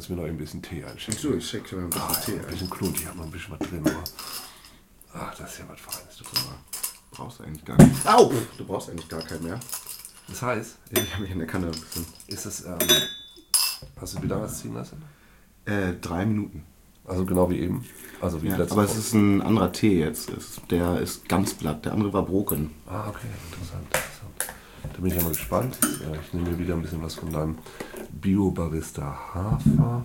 kannst du mir noch ein bisschen Tee einschenken? So, ich schenke mir ein bisschen Tee ein bisschen Klont, ich habe noch ein bisschen was drin, aber... Ach, das ist ja was Feines. Du brauchst eigentlich gar nicht. Au! Du brauchst eigentlich gar keinen mehr. Das heißt... Ja, ich habe mich in der Kanne ein bisschen... Ist das... hast du wie lange das ziehen lassen? 3 Minuten. Also genau wie eben. Also wie aber es ist ein anderer Tee jetzt. Der ist Ganzblatt, der andere war Broken. Ah, okay, interessant. Da bin ich ja mal gespannt. Ich nehme mir wieder ein bisschen was von deinem Bio-Barista Hafer.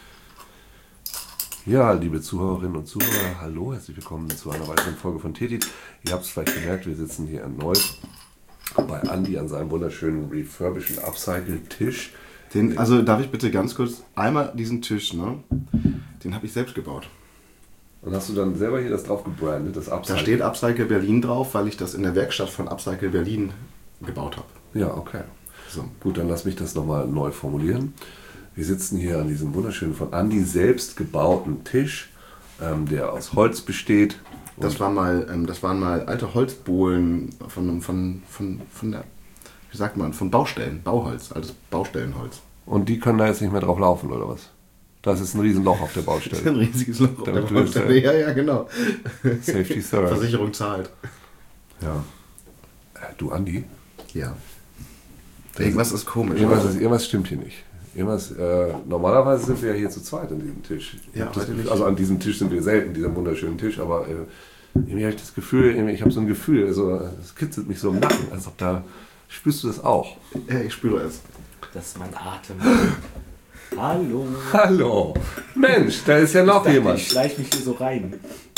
Ja, liebe Zuhörerinnen und Zuhörer, hallo, herzlich willkommen zu einer weiteren Folge von Tetit. Ihr habt es vielleicht gemerkt, wir sitzen hier erneut bei Andi an seinem wunderschönen refurbischen Upcycle-Tisch. Also darf ich bitte ganz kurz einmal diesen Tisch, ne? Den habe ich selbst gebaut. Und hast du dann selber hier das drauf gebrandet, das Upcycle? Da steht Upcycle Berlin drauf, weil ich das in der Werkstatt von Upcycle Berlin gebaut habe. Ja, okay. So. Gut, dann lass mich das nochmal neu formulieren. Wir sitzen hier an diesem wunderschönen, von Andi selbst gebauten Tisch, der aus Holz besteht. Das waren mal alte Holzbohlen von der, wie sagt man, von Baustellen, Bauholz, altes Baustellenholz. Und die können da jetzt nicht mehr drauf laufen, oder was? Das ist ein Riesenloch auf der Baustelle. Das ist ein riesiges Loch auf der Baustelle. Ja, genau. Safety Third. Versicherung zahlt. Ja. Du, Andi? Ja. Irgendwas ist komisch. Irgendwas stimmt hier nicht. Normalerweise sind wir ja hier zu zweit an diesem Tisch. Ja, also an diesem Tisch sind wir selten, diesem wunderschönen Tisch, aber irgendwie habe ich das Gefühl, ich habe so ein Gefühl, also es kitzelt mich so im Nacken, als ob da, spürst du das auch? Ja, ich spüre es. Das ist mein Atem. Hallo. Hallo. Mensch, da ist ja noch jemand. Ich schleiche mich hier so rein.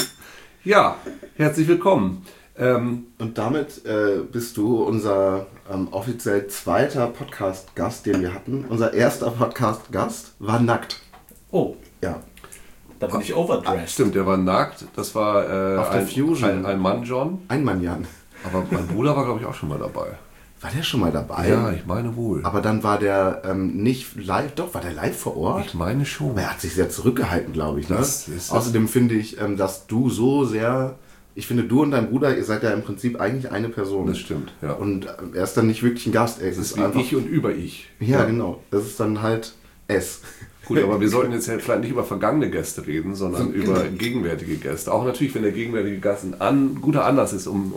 Ja, herzlich willkommen. Und damit bist du unser offiziell zweiter Podcast-Gast, den wir hatten. Unser erster Podcast-Gast war nackt. Oh. Ja. Da bin ich overdressed. Stimmt, der war nackt. Das war auf der Fusion. Ein Mann, John. Ein Mann, Jan. Aber mein Bruder war, glaube ich, auch schon mal dabei. War der schon mal dabei? Ja, ich meine wohl. Aber dann war der nicht live, doch, war der live vor Ort? Ich meine schon. Aber er hat sich sehr zurückgehalten, glaube ich. Ne? Ist Außerdem finde ich, dass du so sehr... Ich finde, du und dein Bruder, ihr seid ja im Prinzip eigentlich eine Person. Das stimmt, ja. Und er ist dann nicht wirklich ein Gast. Es ist wie einfach ich und über ich. Ja, genau. Das ist dann halt es. Gut, aber wir sollten jetzt vielleicht nicht über vergangene Gäste reden, sondern über gegenwärtige Gäste. Auch natürlich, wenn der gegenwärtige Gast ein guter Anlass ist, um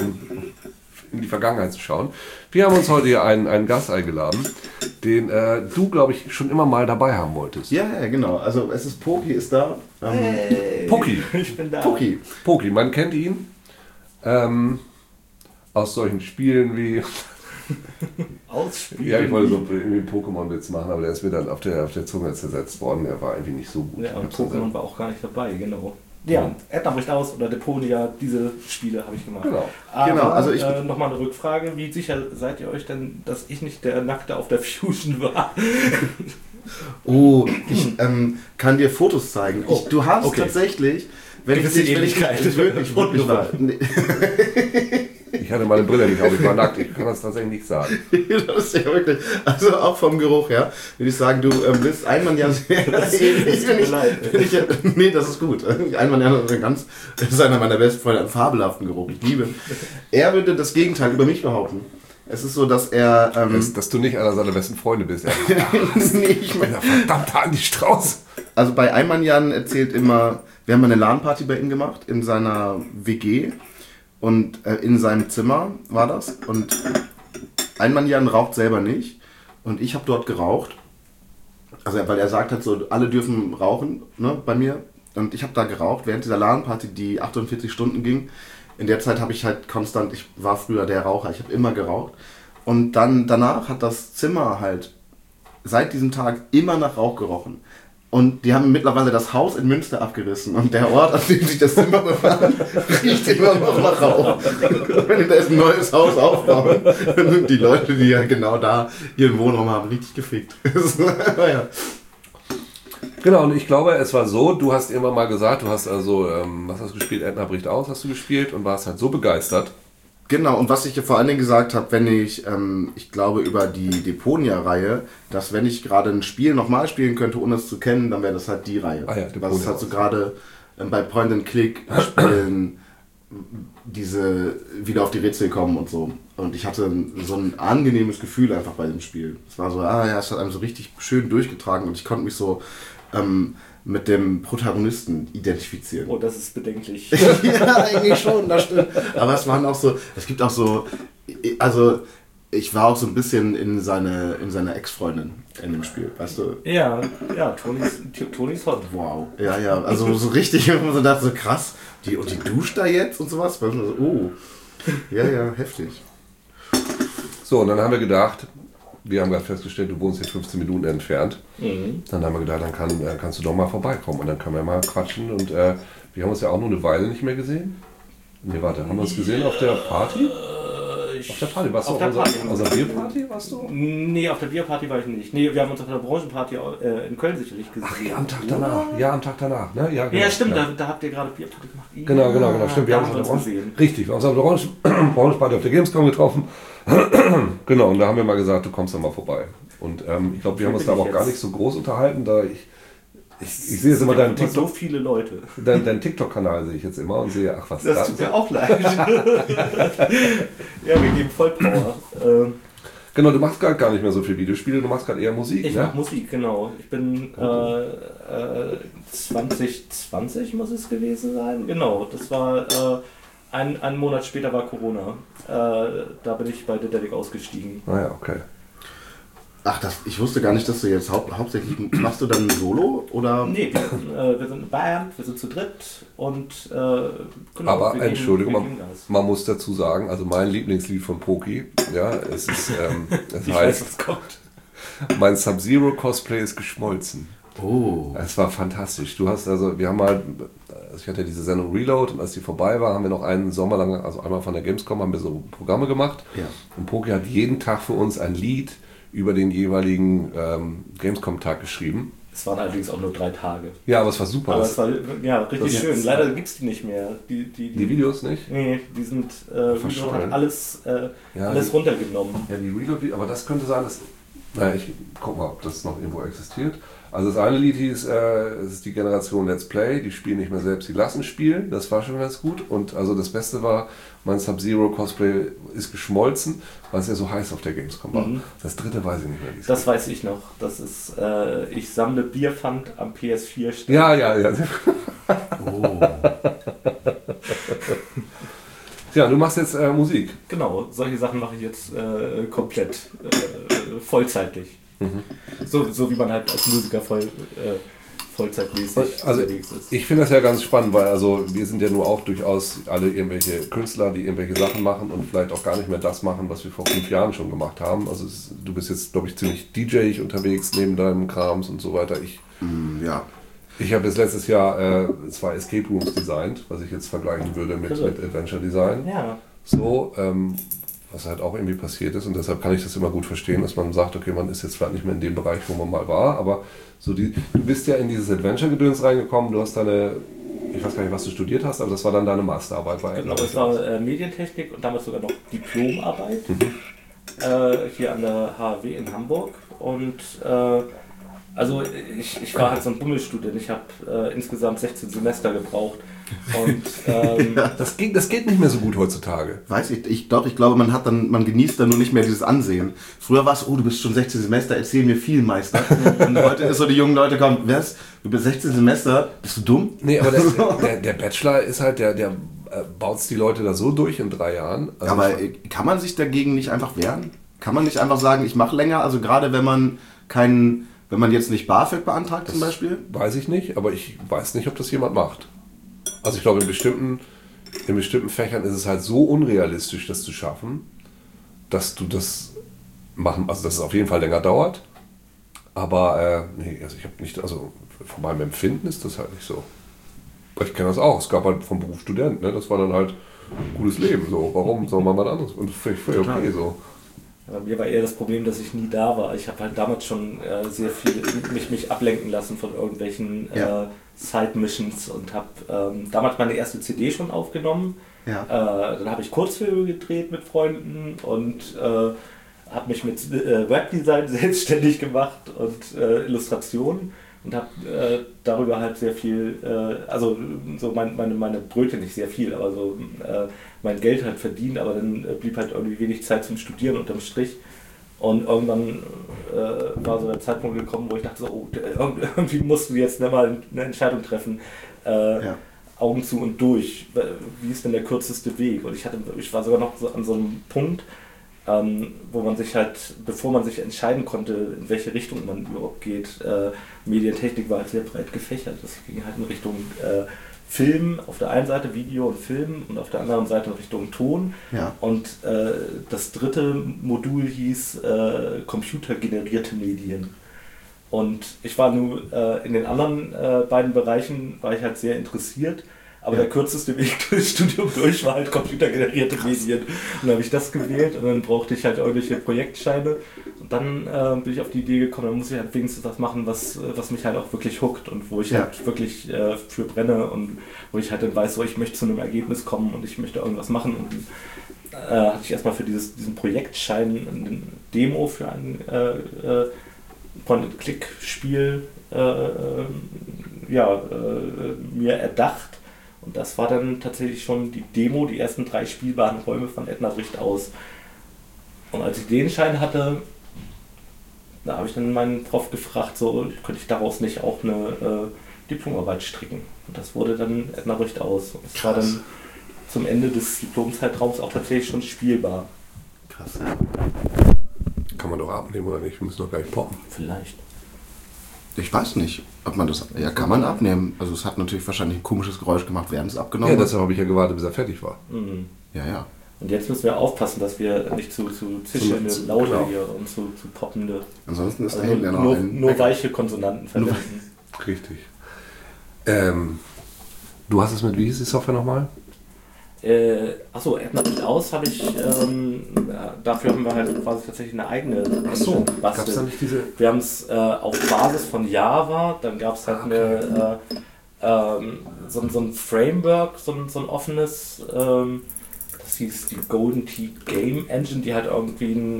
in die Vergangenheit zu schauen. Wir haben uns heute hier einen Gast eingeladen, den du, glaube ich, schon immer mal dabei haben wolltest. Ja, genau. Also es ist Poki ist da. Hey, Poki. Ich bin da. Poki, man kennt ihn aus solchen Spielen wie... Ausspielen? Ja, ich wollte so irgendwie einen Pokémon-Witz machen, aber der ist mir dann auf der Zunge zersetzt worden. Der war irgendwie nicht so gut. Ja, und Pokémon war auch gar nicht dabei, genau. Ja, Edna bricht aus oder Deponia, diese Spiele habe ich gemacht. Genau. Aber also nochmal eine Rückfrage, wie sicher seid ihr euch denn, dass ich nicht der Nackte auf der Fusion war? Oh, ich kann dir Fotos zeigen. Du hast tatsächlich, wenn ich wirklich war. Ich hatte meine Brille nicht auf, ich war nackt, ich kann das tatsächlich nicht sagen. Das ist ja wirklich, also auch vom Geruch her, würde ich sagen, du bist Einmann ja sehr ähnlich. Nee, das ist gut. Einmann ja ist einer meiner besten Freunde, einen fabelhaften Geruch, ich liebe. Er würde das Gegenteil über mich behaupten. Es ist so, dass er... dass du nicht einer seiner besten Freunde bist. Nee, ich meine... Verdammter Andi Strauß. Also bei Einmann Jan erzählt immer, wir haben eine LAN-Party bei ihm gemacht, in seiner WG. Und in seinem Zimmer war das. Und Einmann Jan raucht selber nicht. Und ich habe dort geraucht. Also weil er sagt halt so, alle dürfen rauchen, ne, bei mir. Und ich habe da geraucht, während dieser LAN-Party, die 48 Stunden ging. In der Zeit habe ich halt konstant, ich war früher der Raucher, ich habe immer geraucht. Und dann danach hat das Zimmer halt seit diesem Tag immer nach Rauch gerochen. Und die haben mittlerweile das Haus in Münster abgerissen. Und der Ort, an dem sich das Zimmer befand, riecht immer noch nach Rauch. Wenn die da jetzt ein neues Haus aufbauen, dann sind die Leute, die ja genau da ihren Wohnraum haben, richtig gefickt. Naja. Genau, und ich glaube, es war so, du hast irgendwann mal gesagt, du hast also, was hast du gespielt? Edna bricht aus, hast du gespielt und warst halt so begeistert. Genau, und was ich vor allen Dingen gesagt habe, wenn ich glaube über die Deponia-Reihe, dass wenn ich gerade ein Spiel nochmal spielen könnte, ohne es zu kennen, dann wäre das halt die Reihe. Ah ja, was ist halt so gerade bei Point-and-Click-Spielen diese wieder auf die Rätsel kommen und so. Und ich hatte so ein angenehmes Gefühl einfach bei dem Spiel. Es war so, es hat einem so richtig schön durchgetragen und ich konnte mich so mit dem Protagonisten identifizieren. Oh, das ist bedenklich. Ja, eigentlich schon, das stimmt. Aber es gibt auch so, also ich war auch so ein bisschen in seine Ex-Freundin in dem Spiel, weißt du? Ja, Tonys hot. Wow. Ja, also so richtig, wo man so dachte, so krass, die duscht da jetzt und sowas. So, oh, ja, heftig. So, und dann haben wir gedacht, wir haben gerade festgestellt, du wohnst hier 15 Minuten entfernt. Mhm. Dann haben wir gedacht, dann kannst du doch mal vorbeikommen und dann können wir mal quatschen. Und wir haben uns ja auch nur eine Weile nicht mehr gesehen. Nee, warte, haben wir uns gesehen auf der Party? Auf der Party, warst du auf unserer Bierparty? Warst du? Nee, auf der Bierparty war ich nicht. Nee, wir haben uns auf der Branchenparty in Köln sicherlich gesehen. Ach, ja, am Tag danach. Ja, am Tag danach. Ne? Ja, genau. Ja, stimmt, da habt ihr gerade Bierparty gemacht. Genau, stimmt. Wir haben uns gesehen. Richtig, wir haben uns auf der Branchenparty auf der Gamescom getroffen. Genau, und da haben wir mal gesagt, du kommst dann mal vorbei. Und ich glaube, wir haben uns da aber auch gar nicht so groß unterhalten, da ich sehe jetzt immer deinen TikTok. So viele Leute. Deinen TikTok-Kanal sehe ich jetzt immer und sehe, ach was das tut mir auch leid. Ja, wir geben Vollpower. Genau, du machst gerade gar nicht mehr so viel Videospiele, du machst gerade eher Musik. Ich mache Musik, genau. Ich bin 2020 muss es gewesen sein. Genau, das war einen Monat später war Corona. Da bin ich bei Dedelic ausgestiegen. Ah ja, okay. Ach, ich wusste gar nicht, dass du jetzt hauptsächlich, machst du dann Solo oder? Nee, wir sind eine Band, wir sind zu dritt und genau. Aber Entschuldigung, man muss dazu sagen, also mein Lieblingslied von Poki, ja, es ist, es heißt, was kommt. Mein Sub-Zero Cosplay ist geschmolzen. Oh. Es war fantastisch. Wir haben mal, ich hatte diese Sendung Reload und als die vorbei war, haben wir noch einen Sommer lang, also einmal von der Gamescom, haben wir so Programme gemacht. Ja. Und Poki hat jeden Tag für uns ein Lied über den jeweiligen Gamescom-Tag geschrieben. Es waren allerdings auch nur 3 Tage. Ja, aber es war super. Aber es war richtig schön. Leider gibt es die nicht mehr. Die Videos nicht? Nee, die sind hat alles runtergenommen. Ja, die Reload, aber das könnte sein, dass... Naja, ich guck mal, ob das noch irgendwo existiert. Also das eine Lied hieß, es ist die Generation Let's Play, die spielen nicht mehr selbst, die lassen spielen. Das war schon ganz gut. Und also das Beste war, mein Sub-Zero Cosplay ist geschmolzen, weil es ja so heiß auf der Gamescom war. Mhm. Das dritte weiß ich nicht mehr. Das weiß ich noch. Das ist, ich sammle Bierpfand am PS4 -Stand. Ja. Oh. Ja, du machst jetzt Musik. Genau, solche Sachen mache ich jetzt komplett vollzeitlich. Mhm. So wie man halt als Musiker vollzeitmäßig unterwegs ist. Ich finde das ja ganz spannend, weil also wir sind ja nur auch durchaus alle irgendwelche Künstler, die irgendwelche Sachen machen und vielleicht auch gar nicht mehr das machen, was wir vor 5 Jahren schon gemacht haben. Also du bist jetzt, glaube ich, ziemlich DJ unterwegs neben deinem Krams und so weiter. Ja. Ich habe jetzt letztes Jahr 2 Escape Rooms designt, was ich jetzt vergleichen würde mit Adventure Design. Ja. So, was halt auch irgendwie passiert ist und deshalb kann ich das immer gut verstehen, dass man sagt, okay, man ist jetzt vielleicht nicht mehr in dem Bereich, wo man mal war, aber so du bist ja in dieses Adventure-Gedöns reingekommen, du hast ich weiß gar nicht, was du studiert hast, aber das war dann deine Masterarbeit bei Genau, das war Medientechnik und damals sogar noch Diplomarbeit hier an der HAW in Hamburg und also ich war halt so ein Bummelstudent, ich habe insgesamt 16 Semester gebraucht. Und das geht nicht mehr so gut heutzutage. Weiß ich glaube, man genießt dann nur nicht mehr dieses Ansehen. Früher war es, du bist schon 16 Semester, erzähl mir viel, Meister. Und heute ist so, die jungen Leute kommen, du bist 16 Semester, bist du dumm? Nee, aber der Bachelor ist halt, der baut die Leute da so durch in 3 Jahren. Also aber kann man sich dagegen nicht einfach wehren? Kann man nicht einfach sagen, ich mache länger? Also gerade wenn man jetzt nicht BAföG beantragt zum Beispiel? Weiß ich nicht, aber ich weiß nicht, ob das jemand macht. Also ich glaube, in bestimmten Fächern ist es halt so unrealistisch, das zu schaffen, dass du das machen, also dass es auf jeden Fall länger dauert. Aber nee, also ich habe nicht, also von meinem Empfinden ist das halt nicht so. Ich kenne das auch, es gab halt vom Beruf Student, ne? Das war dann halt ein gutes Leben, so. Warum soll man was anderes? Und völlig okay so. Bei mir war eher das Problem, dass ich nie da war. Ich habe halt damals schon sehr viel mich ablenken lassen von irgendwelchen Side-Missions und habe damals meine erste CD schon aufgenommen. Ja. Dann habe ich Kurzfilme gedreht mit Freunden und habe mich mit Webdesign selbstständig gemacht und Illustrationen und habe darüber halt sehr viel, also so meine Brötchen, nicht sehr viel, aber so mein Geld halt verdient, aber dann blieb halt irgendwie wenig Zeit zum Studieren unterm Strich. Und irgendwann war so der Zeitpunkt gekommen, wo ich dachte, so, oh, irgendwie musst du jetzt mal eine Entscheidung treffen. Augen zu und durch. Wie ist denn der kürzeste Weg? Und ich war sogar noch so an so einem Punkt, wo man sich halt, bevor man sich entscheiden konnte, in welche Richtung man überhaupt geht, Medientechnik war halt sehr breit gefächert. Das ging halt in Richtung Film, auf der einen Seite Video und Film und auf der anderen Seite in Richtung Ton. Ja. Und das dritte Modul hieß computergenerierte Medien. Und ich war nur in den anderen beiden Bereichen war ich halt sehr interessiert, aber der kürzeste Weg durchs Studium durch war halt computergenerierte Medien. Und dann habe ich das gewählt und dann brauchte ich halt irgendwelche Projektscheine. Und dann bin ich auf die Idee gekommen, dann muss ich halt wenigstens was machen, was mich halt auch wirklich hookt und wo ich halt wirklich für brenne und wo ich halt dann weiß, so ich möchte zu einem Ergebnis kommen und ich möchte irgendwas machen. Und hatte ich erstmal für diesen Projektschein eine Demo für ein Point-and-Click-Spiel mir erdacht. Und das war dann tatsächlich schon die Demo, die ersten 3 spielbaren Räume von Edna bricht aus. Und als ich den Schein hatte, da habe ich dann meinen Prof gefragt, so könnte ich daraus nicht auch eine Diplomarbeit stricken. Und das wurde dann Edna bricht aus. Und es war dann zum Ende des Diplomzeitraums auch tatsächlich schon spielbar. Krass. Kann man doch abnehmen oder nicht? Wir müssen doch gleich poppen. Vielleicht. Ich weiß nicht, ob man das... Ja, kann man abnehmen. Also es hat natürlich wahrscheinlich ein komisches Geräusch gemacht, während es abgenommen Ja, wird. deshalb habe ich ja gewartet, bis er fertig war. Mhm. Ja. Und jetzt müssen wir aufpassen, dass wir nicht zu zischelnde Laute hier und zu poppende... Ansonsten ist da Also hinten ja noch ein... nur weiche Konsonanten verwenden. Richtig. Du hast es mit, wie hieß die Software nochmal? Achso, Edna bricht aus habe ich, dafür haben wir halt quasi tatsächlich eine eigene Achso, gebastelt. gab es da nicht diese... Wir haben es auf Basis von Java, dann gab es halt so ein Framework, so ein offenes, das hieß die Golden Tee Game Engine, die halt irgendwie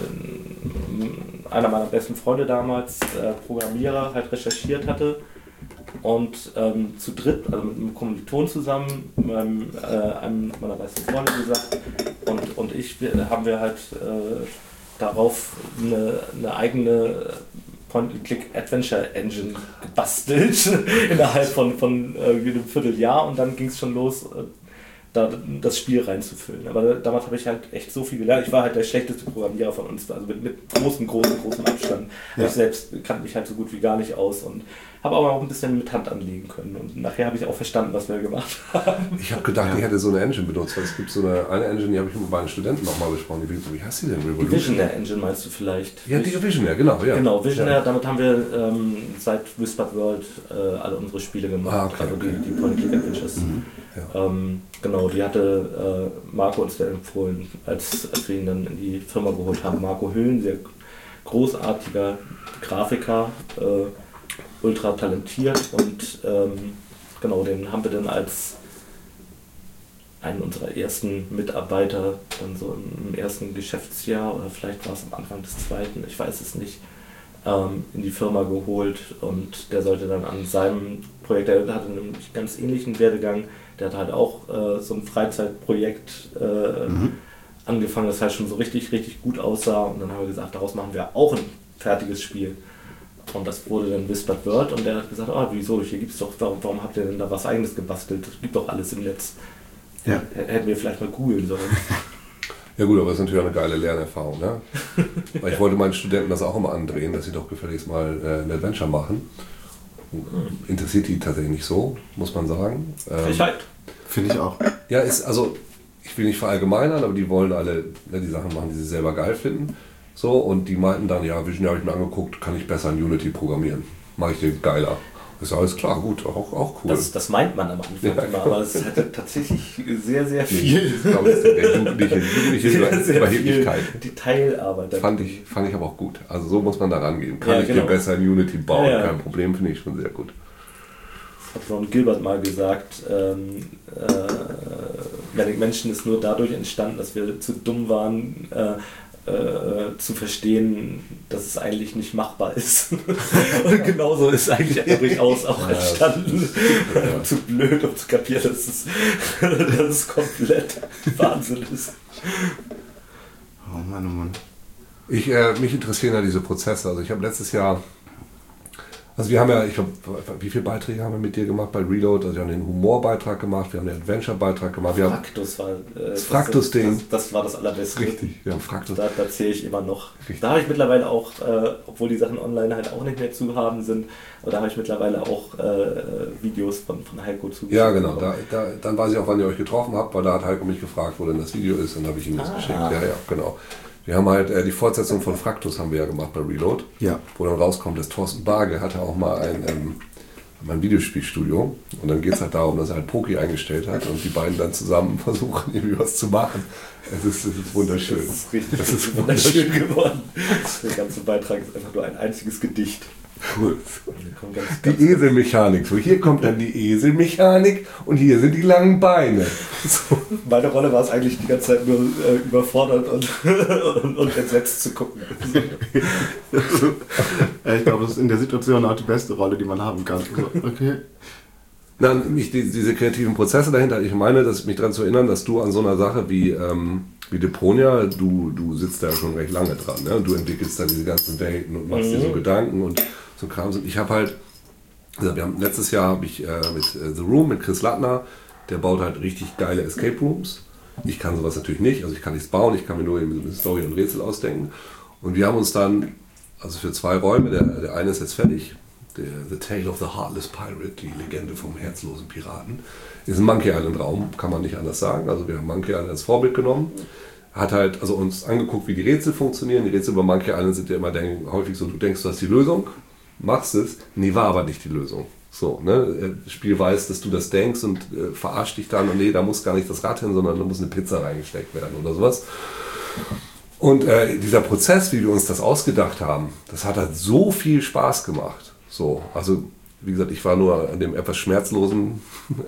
einer meiner besten Freunde damals, Programmierer, halt recherchiert hatte. Und zu dritt, also mit einem Kommiliton zusammen, einem meiner besten Freunde gesagt, und ich, haben wir halt darauf eine eigene Point-and-Click-Adventure-Engine gebastelt, innerhalb von einem Vierteljahr, und dann ging es schon los, da das Spiel reinzufüllen. Aber damals habe ich halt echt so viel gelernt. Ich war halt der schlechteste Programmierer von uns, also mit großem Abstand. Ja. Ich selbst kannte mich halt so gut wie gar nicht aus und habe aber auch ein bisschen mit Hand anlegen können. Und nachher habe ich auch verstanden, was wir gemacht haben. Ich habe gedacht, ich hätte so eine Engine benutzt, weil es gibt so eine Engine, die habe ich mit meinen Studenten nochmal besprochen. Wie heißt die denn? Die Visionaire Engine meinst du vielleicht? Ja, die Visionaire, genau. Ja. Genau, Visionaire, damit haben wir seit Whispered World alle unsere Spiele gemacht, also die Point-and-Click-Adventures. Ja. Genau, die hatte Marco uns da empfohlen, als wir ihn dann in die Firma geholt haben. Marco Höhlen, sehr großartiger Grafiker, ultra talentiert, und genau, den haben wir dann als einen unserer ersten Mitarbeiter dann so im ersten Geschäftsjahr, oder vielleicht war es am Anfang des zweiten, ich weiß es nicht, in die Firma geholt, und der sollte dann an seinem Projekt, der hatte einen ganz ähnlichen Werdegang, der hat halt auch so ein Freizeitprojekt angefangen, das halt schon so richtig gut aussah, und dann haben wir gesagt, daraus machen wir auch ein fertiges Spiel. Und das wurde dann Whispered World, und der hat gesagt, wieso, hier gibt's doch, warum habt ihr denn da was Eigenes gebastelt? Es gibt doch alles im Netz. Ja. Hätten wir vielleicht mal googeln sollen. Ja gut, aber das ist natürlich auch eine geile Lernerfahrung, ne? Weil ich wollte meinen Studenten das auch immer andrehen, dass sie doch gefälligst mal ein Adventure machen. Interessiert die tatsächlich nicht so, muss man sagen. Finde ich auch. Ja, also ich will nicht verallgemeinern, aber die wollen alle die Sachen machen, die sie selber geil finden. So, und die meinten dann, ja, Vision habe ich mir angeguckt, kann ich besser in Unity programmieren. Mache ich den geiler. Ist alles klar, gut, auch cool. Das meint man am Anfang immer, aber es hat tatsächlich sehr viel. Ich glaube, das ist der jugendliche Überheblichkeit. Detailarbeit. Fand ich aber auch gut. Also so muss man da rangehen. Kann ich dir besser in Unity bauen? Ja. Kein Problem, finde ich schon sehr gut. Hat Ron Gilbert mal gesagt, Manic Mansion ist nur dadurch entstanden, dass wir zu dumm waren, zu verstehen, dass es eigentlich nicht machbar ist. Und genauso ist eigentlich durchaus auch entstanden. Ja. Zu blöd, um zu kapieren, dass es komplett Wahnsinn ist. Oh Mann, oh Mann. Mich interessieren ja diese Prozesse. Also ich habe letztes Jahr, also wir haben ja, ich glaube, wie viele Beiträge haben wir mit dir gemacht bei Reload? Also wir haben den Humorbeitrag gemacht, wir haben den Adventure-Beitrag gemacht. Fraktus war das Fraktus-Ding. Das war das Allerbeste. Richtig, ja, Fraktus. Da zähle ich immer noch. Richtig. Da habe ich mittlerweile auch, obwohl die Sachen online halt auch nicht mehr zu haben sind, aber da habe ich mittlerweile auch Videos von Heiko zugeschickt. Ja, genau. Dann weiß ich auch, wann ihr euch getroffen habt, weil da hat Heiko mich gefragt, wo denn das Video ist, und dann habe ich ihm das geschickt. Ja, genau. Wir haben halt die Fortsetzung von Fraktus haben wir ja gemacht bei Reload, wo dann rauskommt, dass Thorsten Barge hatte auch mal ein Videospielstudio, und dann geht es halt darum, dass er halt Poki eingestellt hat und die beiden dann zusammen versuchen, irgendwie was zu machen. Es ist wunderschön. Das ist wunderschön geworden. Der ganze Beitrag ist einfach nur ein einziges Gedicht. Cool. Die Eselmechanik. So, hier kommt dann die Eselmechanik und hier sind die langen Beine. So. Meine Rolle war es eigentlich die ganze Zeit nur überfordert und entsetzt zu gucken. Ich glaube, das ist in der Situation auch die beste Rolle, die man haben kann. Okay. Diese kreativen Prozesse dahinter, ich meine, mich daran zu erinnern, dass du an so einer Sache wie Deponia, du sitzt da ja schon recht lange dran, ne? Du entwickelst da diese ganzen Welten und machst dir so Gedanken und so Kram. Ich habe halt, also letztes Jahr habe ich mit The Room, mit Chris Lattner, der baut halt richtig geile Escape Rooms. Ich kann sowas natürlich nicht, also ich kann nichts bauen, ich kann mir nur eine Story und Rätsel ausdenken. Und wir haben uns dann, also für 2 Räume, der eine ist jetzt fertig, The Tale of the Heartless Pirate, die Legende vom herzlosen Piraten, ist ein Monkey Island Raum, kann man nicht anders sagen. Also wir haben Monkey Island als Vorbild genommen, hat halt also uns angeguckt, wie die Rätsel funktionieren. Die Rätsel über Monkey Island sind ja immer häufig so, du denkst, du hast die Lösung, machst es, nee, war aber nicht die Lösung. So, ne? Das Spiel weiß, dass du das denkst und verarscht dich dann, und nee, da muss gar nicht das Rad hin, sondern da muss eine Pizza reingesteckt werden oder sowas. Und dieser Prozess, wie wir uns das ausgedacht haben, das hat halt so viel Spaß gemacht. So, also wie gesagt, ich war nur an dem etwas schmerzlosen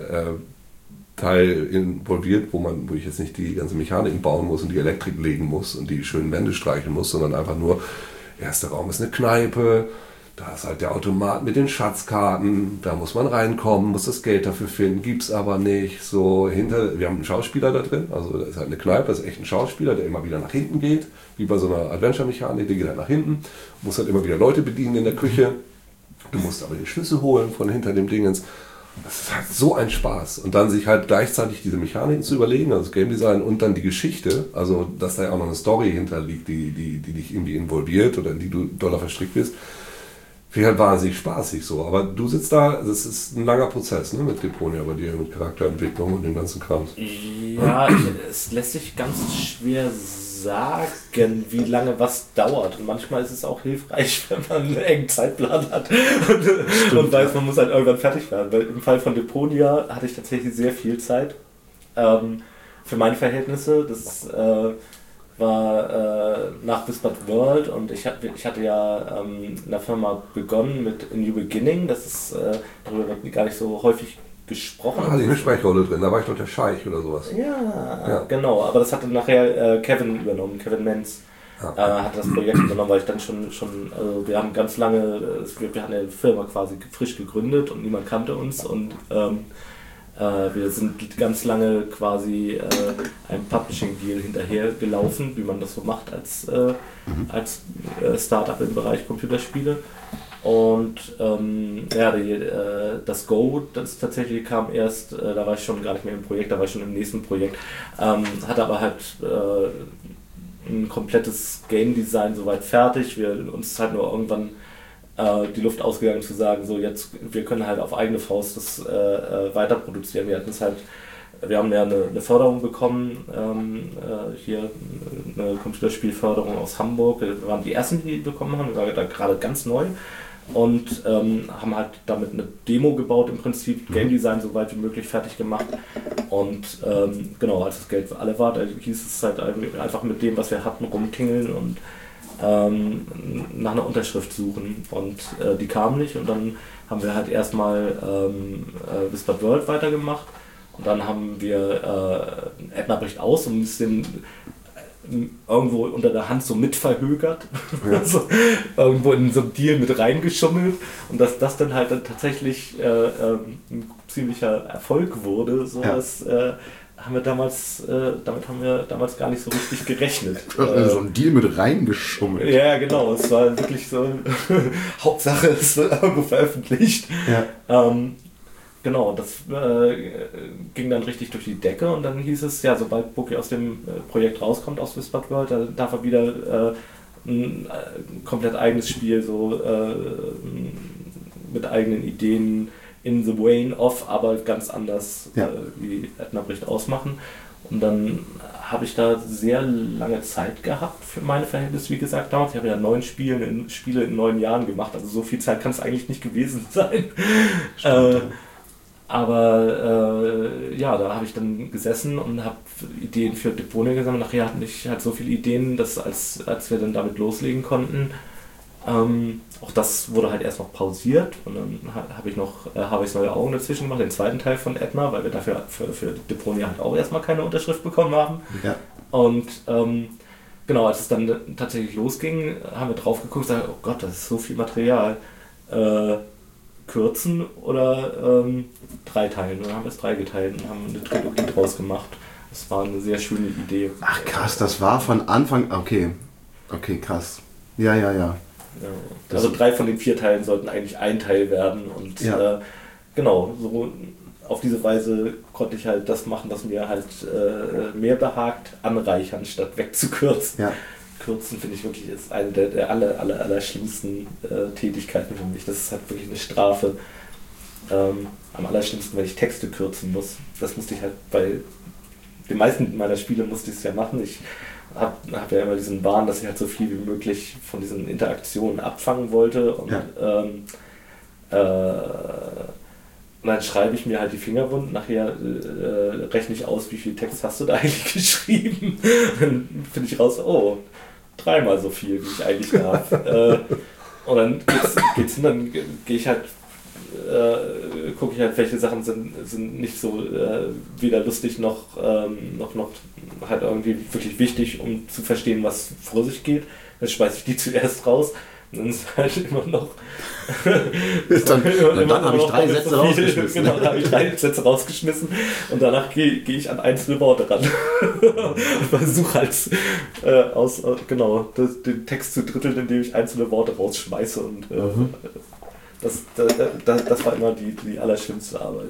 Teil involviert, wo ich jetzt nicht die ganze Mechanik bauen muss und die Elektrik legen muss und die schönen Wände streichen muss, sondern einfach nur, erster Raum ist eine Kneipe, da ist halt der Automat mit den Schatzkarten, da muss man reinkommen, muss das Geld dafür finden, gibt's aber nicht. So wir haben einen Schauspieler da drin, also da ist halt eine Kneipe, das ist echt ein Schauspieler, der immer wieder nach hinten geht, wie bei so einer Adventure-Mechanik, der geht halt nach hinten, muss halt immer wieder Leute bedienen in der Küche. Du musst aber den Schlüssel holen von hinter dem Dingens. Das ist halt so ein Spaß. Und dann sich halt gleichzeitig diese Mechaniken zu überlegen, also das Game Design und dann die Geschichte, also dass da ja auch noch eine Story hinterliegt, die dich irgendwie involviert oder in die du doller verstrickt bist, finde ich halt wahnsinnig spaßig so. Aber du sitzt da, das ist ein langer Prozess, ne, mit Deponia bei dir, mit Charakterentwicklung und dem ganzen Kram. Ja, es lässt sich ganz schwer sagen, wie lange was dauert. Und manchmal ist es auch hilfreich, wenn man einen engen Zeitplan hat und weiß, man muss halt irgendwann fertig werden. Weil im Fall von Deponia hatte ich tatsächlich sehr viel Zeit. Für meine Verhältnisse. Das war nach Whispered World, und ich hatte ja in der Firma begonnen mit A New Beginning. Das ist darüber wird gar nicht so häufig gesprochen. Ah, die eine Sprechrolle drin, da war ich doch der Scheich oder sowas. Ja, genau, aber das hatte nachher Kevin übernommen, Kevin Menz hat das Projekt übernommen, weil ich dann schon also wir haben ganz lange, wir hatten eine Firma quasi frisch gegründet und niemand kannte uns, und wir sind ganz lange quasi einem Publishing-Deal hinterher gelaufen, wie man das so macht als Startup im Bereich Computerspiele. Und das Go, das tatsächlich kam erst, da war ich schon gar nicht mehr im Projekt, da war ich schon im nächsten Projekt, hatte aber halt ein komplettes Game Design soweit fertig. Uns ist halt nur irgendwann die Luft ausgegangen zu sagen, so jetzt, wir können halt auf eigene Faust das weiter produzieren. Wir haben ja eine Förderung bekommen, hier eine Computerspielförderung aus Hamburg. Wir waren die ersten, die bekommen haben, wir waren da gerade ganz neu. Und haben halt damit eine Demo gebaut, im Prinzip Game Design so weit wie möglich fertig gemacht. Und genau, als das Geld für alle war, da hieß es halt einfach mit dem, was wir hatten, rumtingeln und nach einer Unterschrift suchen. Und die kam nicht, und dann haben wir halt erstmal Whispered World weitergemacht. Und dann haben wir Edna bricht aus und ein bisschen irgendwo unter der Hand so mitverhögert, ja. Also, irgendwo in so einen Deal mit reingeschummelt, und dass das dann halt tatsächlich ein ziemlicher Erfolg wurde, so dass damit haben wir damals gar nicht so richtig gerechnet. So ein Deal mit reingeschummelt. Ja, genau. Es war wirklich so, Hauptsache es wird irgendwo veröffentlicht. Ja. Genau, das ging dann richtig durch die Decke und dann hieß es, ja, sobald Bookie aus dem Projekt rauskommt, aus Whispered World, dann darf er wieder ein komplett eigenes Spiel, so mit eigenen Ideen in the vein of, aber ganz anders wie Edna Bricht ausmachen. Und dann habe ich da sehr lange Zeit gehabt für meine Verhältnisse, wie gesagt, damals. Ich habe ja 9 Spiele in 9 Jahren gemacht, also so viel Zeit kann es eigentlich nicht gewesen sein. Aber da habe ich dann gesessen und habe Ideen für Deponia gesammelt. Nachher hatte ich halt so viele Ideen, dass als wir dann damit loslegen konnten, auch das wurde halt erst noch pausiert und dann habe ich neue Augen dazwischen gemacht, den zweiten Teil von Edna, weil wir dafür für Deponia halt auch erstmal keine Unterschrift bekommen haben. Ja. Und genau, als es dann tatsächlich losging, haben wir drauf geguckt und gesagt, oh Gott, das ist so viel Material. Kürzen oder 3 teilen. Und dann haben wir es 3 geteilt und haben eine Trilogie draus gemacht. Das war eine sehr schöne Idee. Ach krass, das war von Anfang... Okay, krass. Ja. Also 3 von den 4 Teilen sollten eigentlich ein Teil werden und genau, so auf diese Weise konnte ich halt das machen, was mir halt mehr behagt, anreichern statt wegzukürzen. Ja. Kürzen finde ich wirklich ist eine der aller schlimmsten Tätigkeiten für mich. Das ist halt wirklich eine Strafe. Am allerschlimmsten, wenn ich Texte kürzen muss. Das musste ich halt bei den meisten meiner Spiele musste ich es ja machen. Ich hab ja immer diesen Wahn, dass ich halt so viel wie möglich von diesen Interaktionen abfangen wollte und dann schreibe ich mir halt die Finger wund, nachher rechne ich aus, wie viel Text hast du da eigentlich geschrieben. Dann finde ich raus, 3-mal so viel, wie ich eigentlich darf. Und dann geht's hin, dann gehe ich halt, gucke ich halt, welche Sachen sind nicht so weder lustig noch halt irgendwie wirklich wichtig, um zu verstehen, was vor sich geht. Dann schmeiße ich die zuerst raus. Und dann ist halt immer noch. dann habe ich 3 Sätze rausgeschmissen. Genau, dann habe ich 3 Sätze rausgeschmissen und danach gehe ich an einzelne Worte ran. Und versuche halt den Text zu dritteln, indem ich einzelne Worte rausschmeiße. Und das war immer die allerschlimmste Arbeit.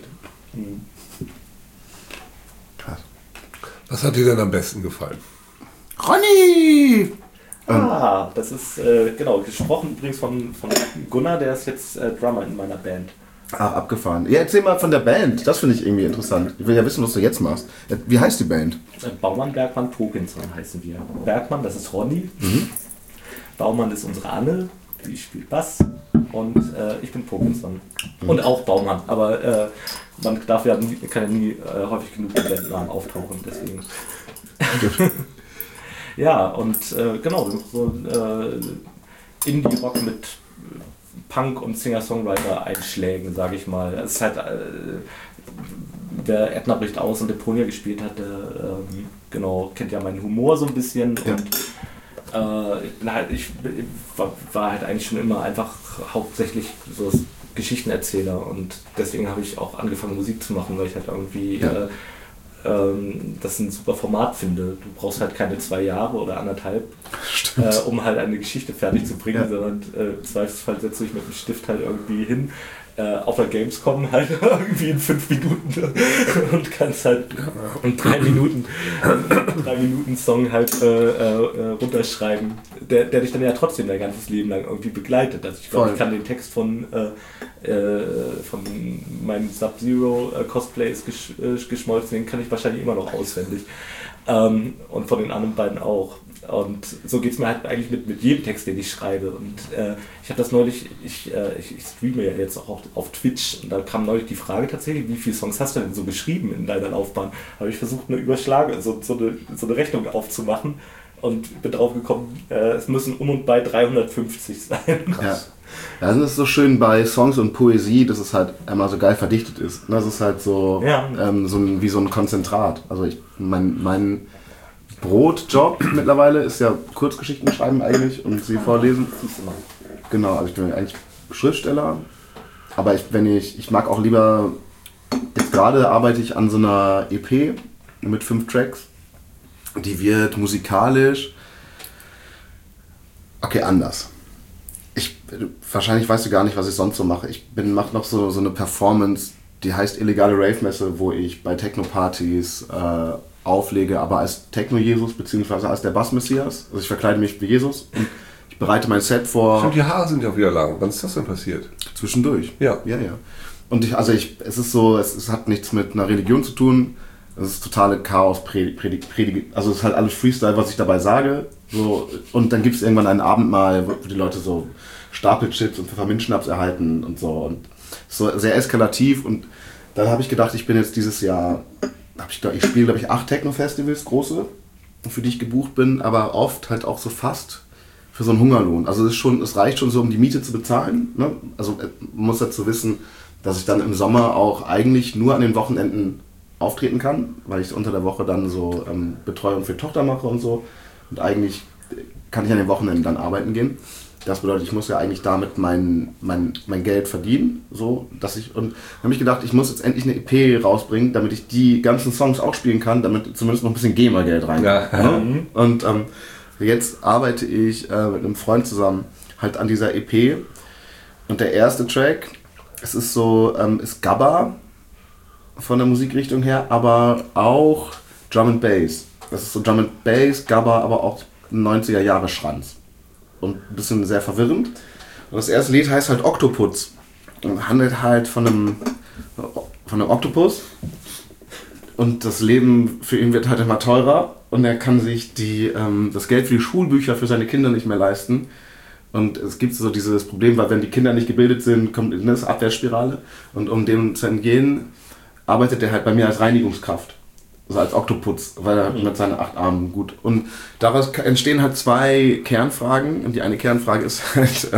Krass. Was hat dir denn am besten gefallen? Ronny! Das ist gesprochen übrigens von Gunnar, der ist jetzt Drummer in meiner Band. Ach, abgefahren. Ja, erzähl mal von der Band, das finde ich irgendwie interessant. Ich will ja wissen, was du jetzt machst. Wie heißt die Band? Baumann, Bergmann, Pokinson heißen wir. Bergmann, das ist Ronny. Mhm. Baumann ist unsere Anne, die spielt Bass. Und ich bin Pokinson. Mhm. Und auch Baumann, aber man kann ja nie häufig genug im Bandnamen auftauchen, deswegen. Ja, und genau, so Indie-Rock mit Punk- und Singer-Songwriter-Einschlägen, sage ich mal. Es ist halt, wer Edna Bricht aus und Deponia gespielt hat, der kennt ja meinen Humor so ein bisschen. Ja. Und ich war halt eigentlich schon immer einfach hauptsächlich so Geschichtenerzähler und deswegen habe ich auch angefangen Musik zu machen, weil ich halt irgendwie das ein super Format finde. Du brauchst halt keine 2 Jahre oder 1,5, um halt eine Geschichte fertig zu bringen, sondern im Zweifelsfall setzt du dich mit dem Stift halt irgendwie hin, auf der Gamescom halt irgendwie in 5 Minuten und kannst halt in 3 Minuten Song halt runterschreiben, der dich dann ja trotzdem dein ganzes Leben lang irgendwie begleitet. Also ich glaube, ich kann den Text von meinem Sub-Zero Cosplays geschmolzen, den kann ich wahrscheinlich immer noch auswendig. Und von den anderen beiden auch. Und so geht es mir halt eigentlich mit jedem Text, den ich schreibe. Und ich habe das neulich, ich streame ja jetzt auch auf Twitch und da kam neulich die Frage tatsächlich, wie viele Songs hast du denn so geschrieben in deiner Laufbahn? Habe ich versucht, eine Überschlage, so eine Rechnung aufzumachen und bin drauf gekommen, es müssen und bei 350 sein. Krass. Ja, das ist so schön bei Songs und Poesie, dass es halt einmal so geil verdichtet ist. Das ist halt so, wie so ein Konzentrat. Also mein Brotjob mittlerweile ist ja Kurzgeschichten schreiben eigentlich und sie vorlesen. Genau, also ich bin eigentlich Schriftsteller, aber ich mag auch lieber, jetzt gerade arbeite ich an so einer EP mit 5 Tracks. Die wird musikalisch anders. Wahrscheinlich weißt du gar nicht, was ich sonst so mache. Ich mache noch so eine Performance, die heißt Illegale Rave-Messe, wo ich bei Techno-Partys auflege, aber als Techno-Jesus beziehungsweise als der Bass-Messias. Also ich verkleide mich wie Jesus und ich bereite mein Set vor. Stimmt, die Haare sind ja auch wieder lang. Wann ist das denn passiert? Zwischendurch. Ja. Und es ist so, es hat nichts mit einer Religion zu tun. Es ist totale Chaos, also es ist halt alles Freestyle, was ich dabei sage. So, und dann gibt es irgendwann einen Abendmahl, wo die Leute so Stapelchips und Pfefferminzschnaps erhalten und so. Und so sehr eskalativ. Und dann habe ich gedacht, ich bin jetzt dieses Jahr, ich spiele glaube ich 8 Techno-Festivals, große, für die ich gebucht bin, aber oft halt auch so fast für so einen Hungerlohn. Also es reicht schon so, um die Miete zu bezahlen. Ne? Also man muss dazu wissen, dass ich dann im Sommer auch eigentlich nur an den Wochenenden auftreten kann, weil ich unter der Woche dann so Betreuung für die Tochter mache und so. Und eigentlich kann ich an den Wochenenden dann arbeiten gehen. Das bedeutet, ich muss ja eigentlich damit mein Geld verdienen. So, und dann habe ich gedacht, ich muss jetzt endlich eine EP rausbringen, damit ich die ganzen Songs auch spielen kann, damit zumindest noch ein bisschen GEMA-Geld reinkommt. Ja. Ne? Und jetzt arbeite ich mit einem Freund zusammen halt an dieser EP. Und der erste Track, es ist so, ist Gabba von der Musikrichtung her, aber auch Drum and Bass. Das ist so Drum and Bass, Gabba, aber auch 90er Jahre Schranz. Und ein bisschen sehr verwirrend. Und das erste Lied heißt halt Oktopus. Und handelt halt von einem Oktopus. Und das Leben für ihn wird halt immer teurer. Und er kann sich das Geld für die Schulbücher für seine Kinder nicht mehr leisten. Und es gibt so dieses Problem, weil wenn die Kinder nicht gebildet sind, kommt eine Abwärtsspirale. Und um dem zu entgehen, arbeitet er halt bei mir als Reinigungskraft. Also als Oktopus, weil er mit seinen 8 Armen gut. Und daraus entstehen halt 2 Kernfragen. Und die eine Kernfrage ist halt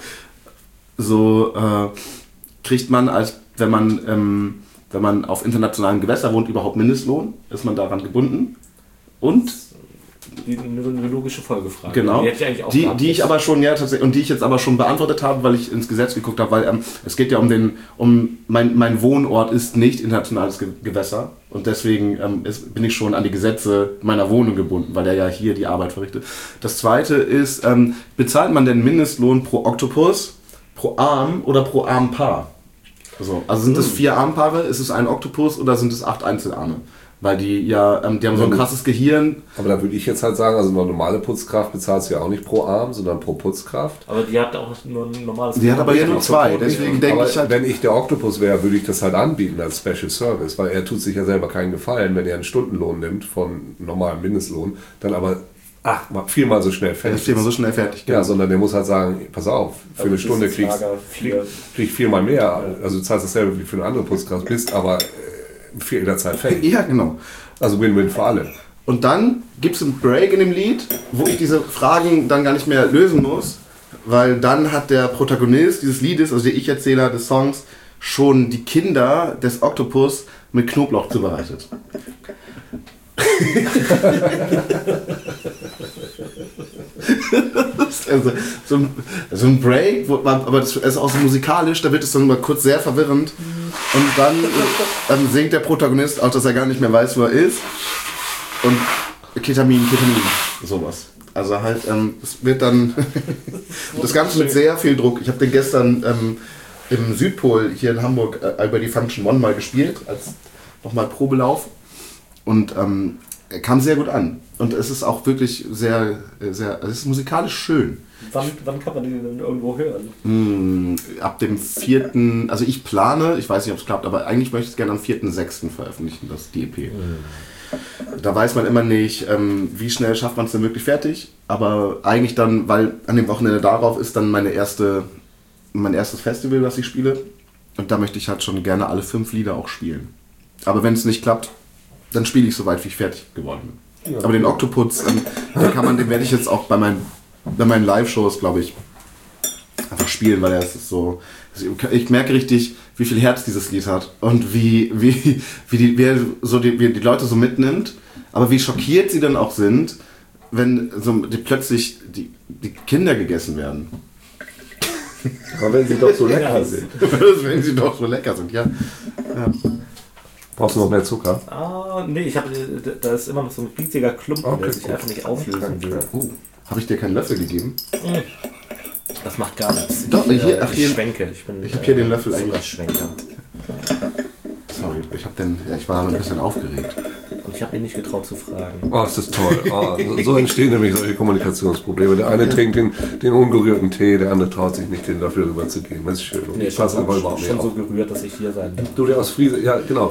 kriegt man wenn man auf internationalen Gewässern wohnt, überhaupt Mindestlohn? Ist man daran gebunden? Und eine logische Folgefrage. Genau. Die ich aber schon, tatsächlich, und die ich jetzt aber schon beantwortet habe, weil ich ins Gesetz geguckt habe, weil es geht ja mein Wohnort ist nicht internationales Gewässer und deswegen bin ich schon an die Gesetze meiner Wohnung gebunden, weil der ja hier die Arbeit verrichtet. Das zweite ist, bezahlt man denn Mindestlohn pro Oktopus, pro Arm oder pro Armpaar? Also sind es 4 Armpaare, ist es ein Oktopus oder sind es 8 Einzelarme? Weil die haben so ein krasses Gehirn. Aber da würde ich jetzt halt sagen, also eine normale Putzkraft bezahlst du ja auch nicht pro Arm, sondern pro Putzkraft. Aber die hat auch nur ein normales... Die hat aber ja nur 2, deswegen denke ich halt... Wenn ich der Oktopus wäre, würde ich das halt anbieten als Special Service, weil er tut sich ja selber keinen Gefallen, wenn er einen Stundenlohn nimmt von normalem Mindestlohn, dann aber 4-mal so schnell fertig. 4-mal so schnell fertig, genau. Ja, sondern der muss halt sagen, pass auf, für eine Stunde kriegst du 4-mal mehr, also du zahlst dasselbe wie für eine andere Putzkraft, bist aber... für jederzeit fertig. Ja, genau. Also Win-Win für alle. Und dann gibt es einen Break in dem Lied, wo ich diese Fragen dann gar nicht mehr lösen muss, weil dann hat der Protagonist dieses Liedes, also der Ich-Erzähler des Songs, schon die Kinder des Oktopus mit Knoblauch zubereitet. Also, so ein Break, aber das ist auch so musikalisch, da wird es dann mal kurz sehr verwirrend und dann singt der Protagonist auch, dass er gar nicht mehr weiß, wo er ist und Ketamin, sowas. Also halt, es wird dann das Ganze mit sehr viel Druck. Ich habe den gestern im Südpol hier in Hamburg über die Function One mal gespielt, als nochmal Probelauf und er kam sehr gut an. Und es ist auch wirklich sehr, sehr, es ist musikalisch schön. Wann kann man die denn irgendwo hören? Ab dem 4., also ich plane, ich weiß nicht, ob es klappt, aber eigentlich möchte ich es gerne am 4.6. veröffentlichen, die EP. Da weiß man immer nicht, wie schnell schafft man es denn wirklich fertig, aber eigentlich dann, weil an dem Wochenende darauf ist dann mein erstes Festival, das ich spiele. Und da möchte ich halt schon gerne alle 5 Lieder auch spielen. Aber wenn es nicht klappt, dann spiele ich so weit, wie ich fertig geworden bin. Ja. Aber den Oktopus, den werde ich jetzt auch bei meinen Live-Shows, glaube ich, einfach spielen, weil es ist so, ich merke richtig, wie viel Herz dieses Lied hat und wie die Leute so mitnimmt, aber wie schockiert sie dann auch sind, wenn plötzlich die Kinder gegessen werden. Aber wenn sie doch so lecker sind. Wenn sie doch so lecker sind, ja. Brauchst du noch mehr Zucker? Nee, da ist immer noch so ein riesiger Klumpen, der sich einfach nicht auflösen will. Habe ich dir keinen Löffel gegeben? Das macht gar nichts. Doch, ich schwenke. Ich habe hier den Löffel eigentlich. Schwenker. Sorry, ich war ein bisschen aufgeregt. Und ich habe ihn nicht getraut zu fragen. Oh, ist das toll. Oh, so entstehen nämlich solche Kommunikationsprobleme. Der eine trinkt den ungerührten Tee, der andere traut sich nicht, den dafür rüber zu gehen. Das ist schön. Nee, ich passe aber überhaupt nicht schon so gerührt, dass ich hier sein darf. Du, der aus Friese, ja genau.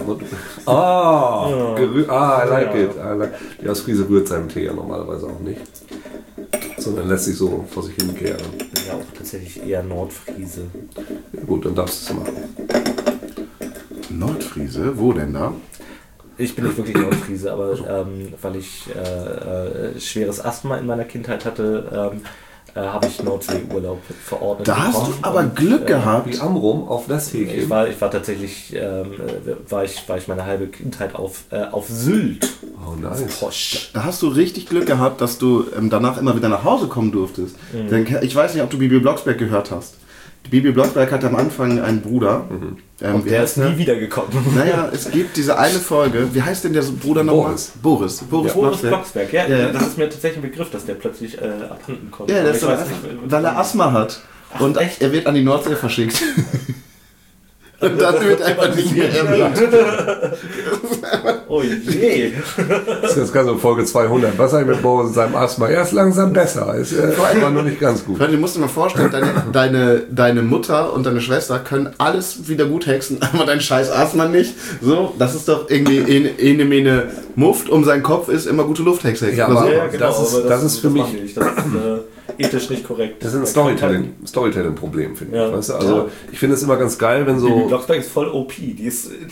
I like it. Der aus Friese rührt seinen Tee ja normalerweise auch nicht. Sondern lässt sich so vor sich hinkehren. Ich bin ja auch tatsächlich eher Nordfriese. Ja, gut, dann darfst du es machen. Nordfriese? Wo denn da? Ich bin nicht wirklich Nordfriese, aber weil ich schweres Asthma in meiner Kindheit hatte, habe ich Nordseeurlaub verordnet. Da hast du aber Glück gehabt. Wie Amrum auf Nesthäkchen. Ich war tatsächlich, war ich meine halbe Kindheit auf Sylt. Oh nice. Posch. Da hast du richtig Glück gehabt, dass du danach immer wieder nach Hause kommen durftest. Denn ich weiß nicht, ob du Bibi Blocksberg gehört hast. Die Bibi Blocksberg hatte am Anfang einen Bruder. Und der ist nie wiedergekommen. Naja, es gibt diese eine Folge. Wie heißt denn der Bruder nochmal? Boris Blocksberg. Ja, das ist mir tatsächlich ein Begriff, dass der plötzlich abhanden kommt. Ja, das ist weil er Asthma hat. Und echt? Er wird an die Nordsee verschickt. Und dann wird einfach nicht mehr erwähnt. Oh je. Das ist jetzt gerade so Folge 200. Was habe ich mit Boris und seinem Asthma? Er ist langsam besser. Ist aber noch nicht ganz gut. Du musst dir mal vorstellen, deine Mutter und deine Schwester können alles wieder gut hexen, aber dein scheiß Asthma nicht. So, das ist doch irgendwie eine Muft um seinen Kopf ist immer gute Lufthexe. Ja, aber ja, genau, das ist für mich... Das ist ethisch nicht korrekt. Das ist ein Storytelling-Problem, finde ich. Ja. Weißt du? Also ich finde es immer ganz geil, wenn so... Bibi Blocksberg ist voll OP. Die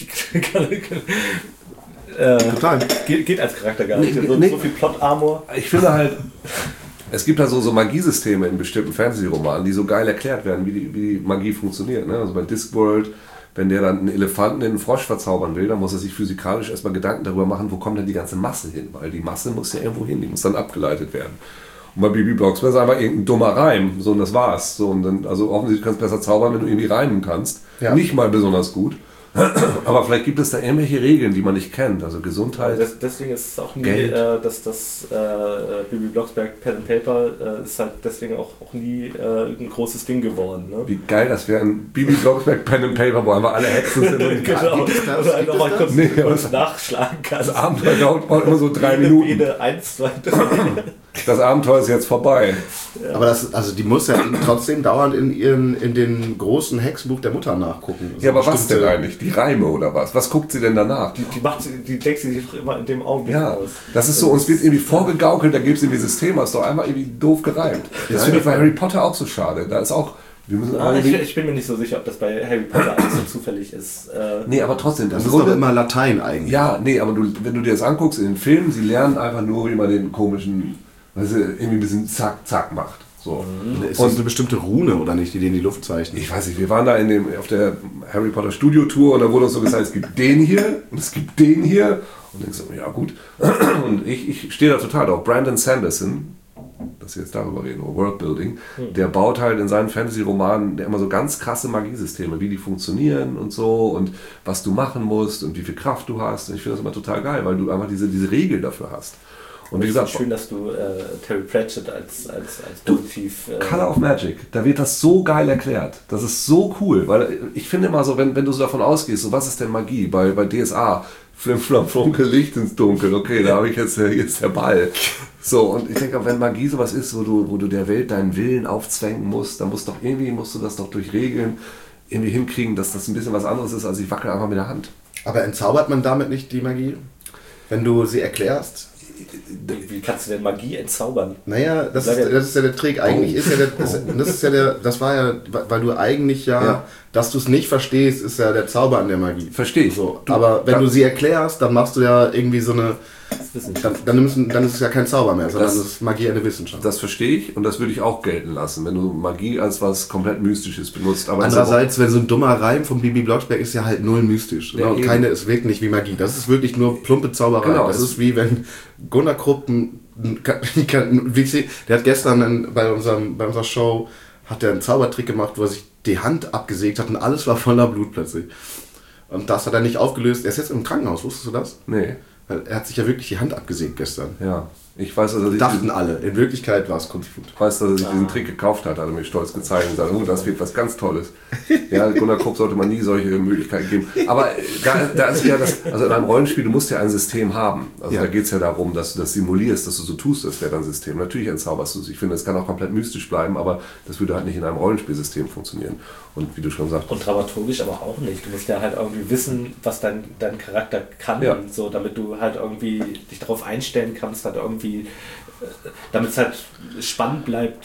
total. Geht als Charakter gar nicht. So viel Plot-Armor. Ich finde halt, es gibt da so Magiesysteme in bestimmten Fantasy-Romanen, die so geil erklärt werden, wie die Magie funktioniert. Ne? Also bei Discworld, wenn der dann einen Elefanten in einen Frosch verzaubern will, dann muss er sich physikalisch erstmal Gedanken darüber machen, wo kommt denn die ganze Masse hin? Weil die Masse muss ja irgendwo hin, die muss dann abgeleitet werden. Und bei Bibi Blocksberg ist einfach irgendein dummer Reim, so und das war's. So, und dann, also offensichtlich kannst du besser zaubern, wenn du irgendwie reimen kannst. Ja. Nicht mal besonders gut. Aber vielleicht gibt es da irgendwelche Regeln, die man nicht kennt. Also Gesundheit. Deswegen ist es auch nie, dass das Bibi Blocksberg Pen and Paper ist halt deswegen auch nie ein großes Ding geworden. Ne? Wie geil das wäre, ein Bibi Blocksberg Pen and Paper, wo einfach alle Hexen sind. Und genau. Oder einfach mal kurz nachschlagen kannst. Das Abenteuer dauert immer so 3 Minuten. Jede 1, 2, 3. Das Abenteuer ist jetzt vorbei. Ja. Aber die muss ja trotzdem dauernd in den großen Hexenbuch der Mutter nachgucken. Ja, aber was denn eigentlich? Die Reime oder was? Was guckt sie denn danach? Die denkt sie sich immer in dem Augenblick aus. Das ist so, uns wird irgendwie vorgegaukelt, da gibt es irgendwie dieses Thema, ist doch einfach irgendwie doof gereimt. Das finde ich bei Harry Potter auch so schade. Da ist auch... Ich bin mir nicht so sicher, ob das bei Harry Potter alles so zufällig ist. Nee, aber trotzdem. Das ist doch immer Latein eigentlich. Ja, nee, aber wenn du dir das anguckst in den Filmen, sie lernen einfach nur, wie man den komischen, weißt du, irgendwie ein bisschen zack, zack macht. So. Ist das eine bestimmte Rune oder nicht, die den in die Luft zeichnet? Ich weiß nicht, wir waren da auf der Harry Potter Studio Tour und da wurde uns so gesagt, es gibt den hier und es gibt den hier. Und ich so, ja gut. Und ich stehe da total drauf. Brandon Sanderson, dass wir jetzt darüber reden, über Worldbuilding, der baut halt in seinen Fantasy-Romanen immer so ganz krasse Magiesysteme, wie die funktionieren und so und was du machen musst und wie viel Kraft du hast. Und ich finde das immer total geil, weil du einfach diese Regel dafür hast. Und wie gesagt, schön, dass du Terry Pratchett als Detektiv... Color of Magic, da wird das so geil erklärt. Das ist so cool, weil ich finde immer so, wenn du so davon ausgehst, so was ist denn Magie bei DSA? Flim, flam, funkel, Licht ins Dunkel. Okay, da habe ich jetzt der Ball. So, und ich denke, wenn Magie sowas ist, wo du der Welt deinen Willen aufzwängen musst, dann musst du das doch durch Regeln irgendwie hinkriegen, dass das ein bisschen was anderes ist, als ich wackel einfach mit der Hand. Aber entzaubert man damit nicht die Magie? Wenn du sie erklärst? Wie kannst du denn Magie entzaubern? Naja, das ist ja der Trick. Eigentlich das war ja, weil du eigentlich dass du es nicht verstehst, ist ja der Zauber an der Magie. Verstehe ich. So. Aber wenn du sie erklärst, dann machst du ja irgendwie so eine... Dann ist es ja kein Zauber mehr, sondern es ist Magie eine Wissenschaft. Das verstehe ich und das würde ich auch gelten lassen, wenn du Magie als was komplett Mystisches benutzt. Aber andererseits, wenn so ein dummer Reim von Bibi Blocksberg ist ja halt null mystisch. Ja, keine ist wirklich nicht wie Magie. Das ist wirklich nur plumpe Zauberei. Genau, das ist wie wenn Gunnar Krupp, der hat gestern bei unserer Show hat er einen Zaubertrick gemacht, wo er sich die Hand abgesägt hat und alles war voller Blut plötzlich. Und das hat er nicht aufgelöst. Er ist jetzt im Krankenhaus, wusstest du das? Nee. Weil er hat sich ja wirklich die Hand abgesägt gestern. Ja. Ich weiß, dass er sich Dachten alle. In Wirklichkeit war es Kunstfood. Ich weiß, dass er sich diesen Trick gekauft hat er mir stolz gezeigt und gesagt, oh, das wird was ganz Tolles. Ja, Gunnar Krupp sollte man nie solche Möglichkeiten geben. Aber da ist ja das, also in einem Rollenspiel, du musst ja ein System haben. Also da geht es ja darum, dass du das simulierst, dass du so tust, das wäre dein System. Natürlich entzauberst du es. Ich finde, es kann auch komplett mystisch bleiben, aber das würde halt nicht in einem Rollenspielsystem funktionieren. Und wie du schon sagst. Und dramaturgisch aber auch nicht. Du musst ja halt irgendwie wissen, was dein Charakter kann, so, damit du halt irgendwie dich darauf einstellen kannst, halt irgendwie, damit es halt spannend bleibt,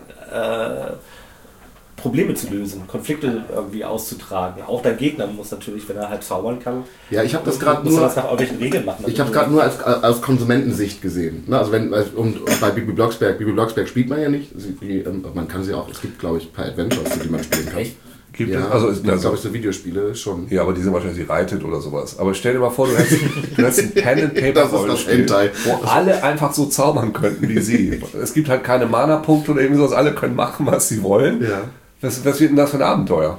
Probleme zu lösen, Konflikte irgendwie auszutragen. Auch dein Gegner muss natürlich, wenn er halt zaubern kann, ja, ich habe das gerade nur das nach irgendwelchen Regeln machen. Ich habe es gerade nur aus Konsumentensicht gesehen. Ne? Also bei Bibi Blocksberg spielt man ja nicht. Man kann sie auch, es gibt glaube ich ein paar Adventures, die man spielen kann. Echt? Gibt ja, es? Also glaube ich, so Videospiele schon. Ja, aber die sind wahrscheinlich reitet oder sowas. Aber stell dir mal vor, du hättest ein Pen-and-Paper-Rollenspiel, wo alle einfach so zaubern könnten wie sie. Es gibt halt keine Mana-Punkte oder irgendwie sowas. Alle können machen, was sie wollen. Ja. Was wird denn das für ein Abenteuer?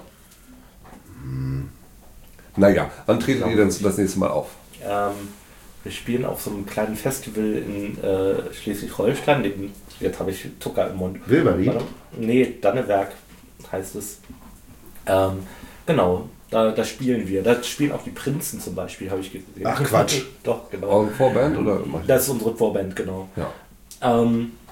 Naja, wann treten die denn das nächste Mal auf? Wir spielen auf so einem kleinen Festival in Schleswig-Holstein. Jetzt habe ich Zucker im Mund. Wilberi? Nee, Dannewerk heißt es. Genau, da spielen wir. Da spielen auch die Prinzen zum Beispiel, habe ich gesehen. Ach Quatsch. Doch, genau. Eure Vorband? Oder? Das ist unsere Vorband, genau. Ja.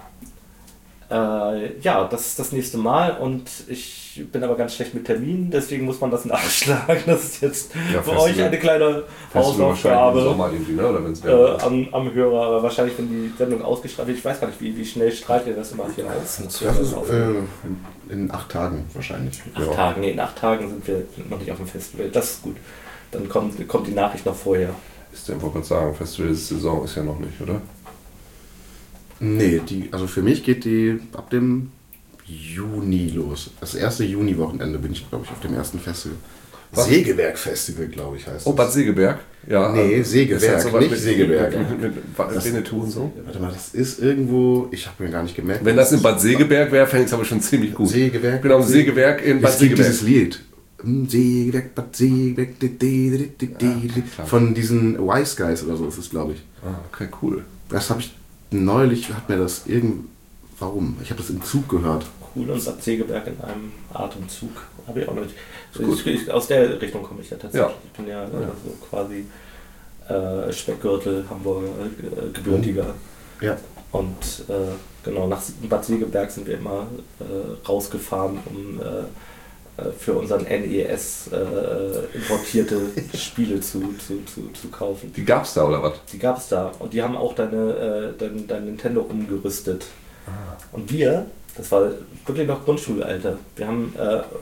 Ja, das ist das nächste Mal und ich bin aber ganz schlecht mit Terminen, deswegen muss man das nachschlagen. Das ist jetzt für euch eine kleine Hausaufgabe am Hörer, aber wahrscheinlich, wenn die Sendung ausgestrahlt wird, ich weiß gar nicht, wie schnell strahlt ihr das immer hier aus? Das ist in 8 Tagen wahrscheinlich. 8 Tagen, nee, in 8 Tagen sind wir noch nicht auf dem Festival, das ist gut. Dann kommt die Nachricht noch vorher. Ich wollte gerade sagen, Festival-Saison ist ja noch nicht, oder? Nee, also für mich geht die ab dem Juni los. Das erste Juni-Wochenende bin ich, glaube ich, auf dem ersten Festival. Sägewerk-Festival, glaube ich, heißt das. Oh, Bad Segeberg? Ja. Nee, Sägewerk, so nicht Sägewerk. Mit Winnetou und so? Warte mal, das ist irgendwo, ich habe mir gar nicht gemerkt. Wenn das in Bad Segeberg wäre, fände ich es aber schon ziemlich gut. Sägewerk? Genau, Sägewerk in Bad Segeberg. Dieses Lied. Sägewerk, Bad Segewerk, von diesen Wise Guys oder so ist es, glaube ich. Ah, okay, cool. Das habe ich neulich, hat mir das warum? Ich habe das im Zug gehört. Cool, und Bad Segeberg in einem Atemzug. Habe ich auch noch nicht. Aus der Richtung komme ich ja tatsächlich. Ja. Ich bin ja so quasi Speckgürtel, Hamburger, gebürtiger. Ja. Und genau, nach Bad Segeberg sind wir immer rausgefahren, um für unseren NES importierte Spiele zu kaufen. Die gab's da, oder was? Die gab's da. Und die haben auch dein Nintendo umgerüstet. Und wir, das war wirklich noch Grundschulalter, wir haben,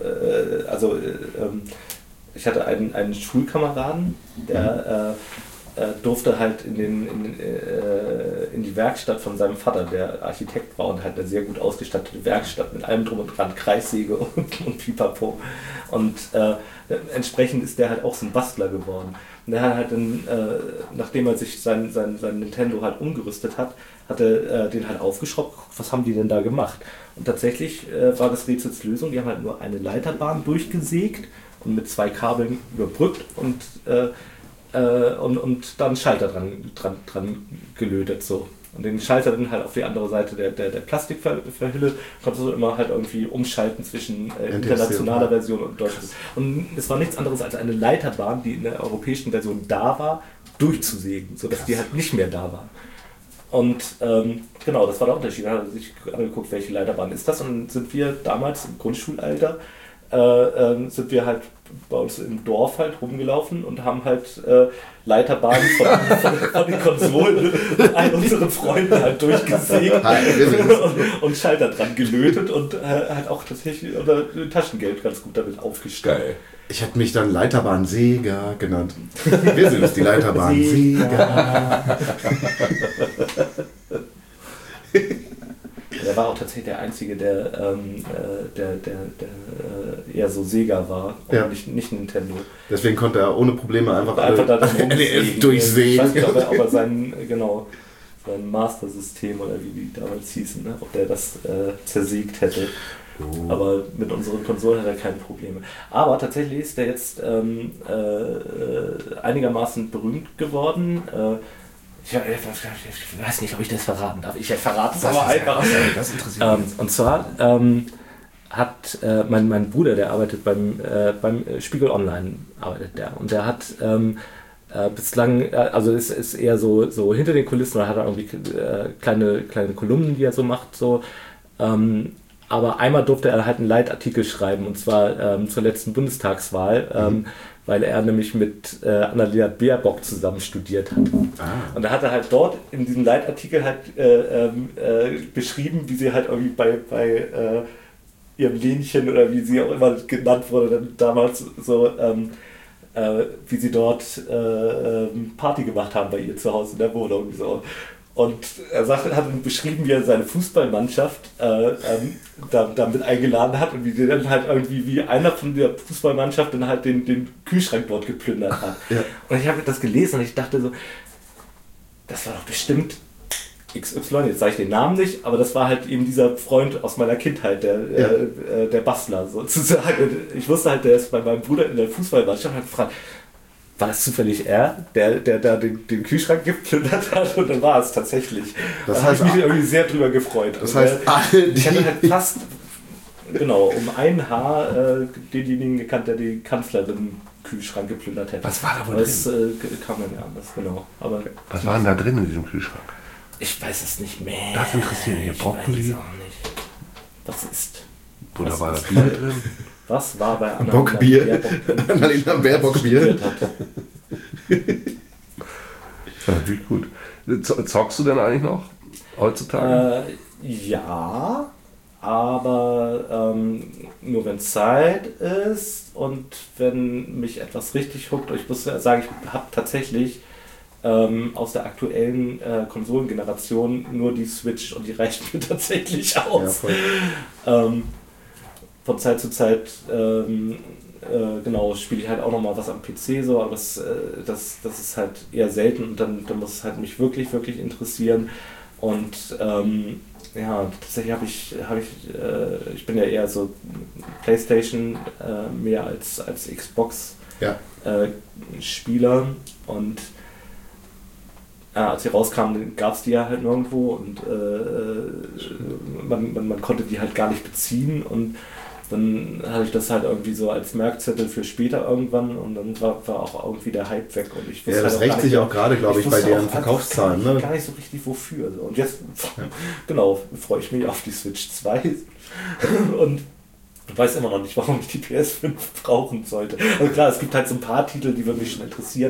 ich hatte einen Schulkameraden, der durfte halt in die Werkstatt von seinem Vater, der Architekt war und halt eine sehr gut ausgestattete Werkstatt mit allem drum und dran, Kreissäge und Pipapo. Und entsprechend ist der halt auch so ein Bastler geworden. Und der hat halt dann, nachdem er sich sein Nintendo halt umgerüstet hat, hat er den halt aufgeschraubt, geguckt, was haben die denn da gemacht? Und tatsächlich war das Rätsels Lösung, die haben halt nur eine Leiterbahn durchgesägt und mit 2 Kabeln überbrückt und dann Schalter dran gelötet so. Und den Schalter dann halt auf die andere Seite der Plastikverhülle konntest du immer halt irgendwie umschalten zwischen internationaler Version und deutscher. Und es war nichts anderes als eine Leiterbahn, die in der europäischen Version da war, durchzusägen, sodass die halt nicht mehr da war. Und genau, das war der Unterschied. Da hat er sich angeguckt, welche Leiterbahn ist das. Und dann sind wir damals im Grundschulalter, sind wir halt bei uns im Dorf halt rumgelaufen und haben halt Leiterbahnen von den Konsolen all unsere Freunde halt durchgesägt und Schalter dran gelötet und halt auch tatsächlich Taschengeld ganz gut damit aufgestellt. Geil. Ich hätte mich dann Leiterbahn-Säger genannt. Wir sind es, die Leiterbahn-Säger. Der war auch tatsächlich der Einzige, der eher so Sega war und nicht Nintendo. Deswegen konnte er ohne Probleme einfach da NES durchsägen. Ich weiß nicht, ob er sein Master-System oder wie die damals hießen, ne? Ob der das zersägt hätte. Aber mit unseren Konsolen hat er keine Probleme. Aber tatsächlich ist der jetzt einigermaßen berühmt geworden. Ich weiß nicht, ob ich das verraten darf. Ich verrate es aber einfach. Das interessiert mich. Und zwar hat mein Bruder, der arbeitet beim Spiegel Online, arbeitet der. Und der hat bislang, also es ist eher so hinter den Kulissen, oder hat er irgendwie kleine Kolumnen, die er so macht. So. Aber einmal durfte er halt einen Leitartikel schreiben, und zwar zur letzten Bundestagswahl, weil er nämlich mit Annalena Baerbock zusammen studiert hat. Und da hat er halt dort in diesem Leitartikel halt beschrieben, wie sie halt irgendwie bei ihrem Lenchen oder wie sie auch immer genannt wurde, dann damals so, wie sie dort Party gemacht haben bei ihr zu Hause in der Wohnung. So. Und er hat dann beschrieben, wie er seine Fußballmannschaft damit eingeladen hat und wie der dann halt irgendwie, wie einer von der Fußballmannschaft dann halt den Kühlschrank dort geplündert hat. Ja. Und ich habe das gelesen und ich dachte so, das war doch bestimmt XY, jetzt sage ich den Namen nicht, aber das war halt eben dieser Freund aus meiner Kindheit, der Bastler sozusagen. Ich wusste halt, der ist bei meinem Bruder in der Fußballmannschaft und hat gefragt, war das zufällig er, der da den Kühlschrank geplündert hat? Und dann war es tatsächlich. Da habe ich mich irgendwie sehr drüber gefreut. Das heißt, ich hatte halt fast, genau, um ein Haar denjenigen gekannt, der die Kanzlerin Kühlschrank geplündert hätte. Was war da wohl drin? Das kam dann ja anders, genau. Aber was war denn da drin in diesem Kühlschrank? Ich weiß es nicht mehr. Das interessiert mich. Brokkoli? Ich weiß es auch nicht. Was ist? Oder war da Bier drin? Was war bei Annalena Bockbier? Annalena Baerbock-Bier. Ja, wie gut. Zockst du denn eigentlich noch heutzutage? Ja, aber nur wenn Zeit ist und wenn mich etwas richtig huckt. Ich muss sagen, ich habe tatsächlich aus der aktuellen Konsolengeneration nur die Switch und die reicht mir tatsächlich aus. Ja, von Zeit zu Zeit genau, spiele ich halt auch nochmal was am PC, so, aber das ist halt eher selten und dann muss es halt mich wirklich, wirklich interessieren. Und ja, tatsächlich ich bin ja eher so PlayStation mehr als Xbox Spieler, und als sie rauskamen, gab es die ja halt nirgendwo und man konnte die halt gar nicht beziehen, und dann hatte ich das halt irgendwie so als Merkzettel für später irgendwann, und dann war auch irgendwie der Hype weg. Und ich wusste das rächt sich auch gerade, glaube ich, bei deren Verkaufszahlen. Ne? Gar nicht so richtig wofür. Und jetzt, genau, freue ich mich auf die Switch 2 und weiß immer noch nicht, warum ich die PS5 brauchen sollte. Also klar, es gibt halt so ein paar Titel, die würden mich schon interessieren,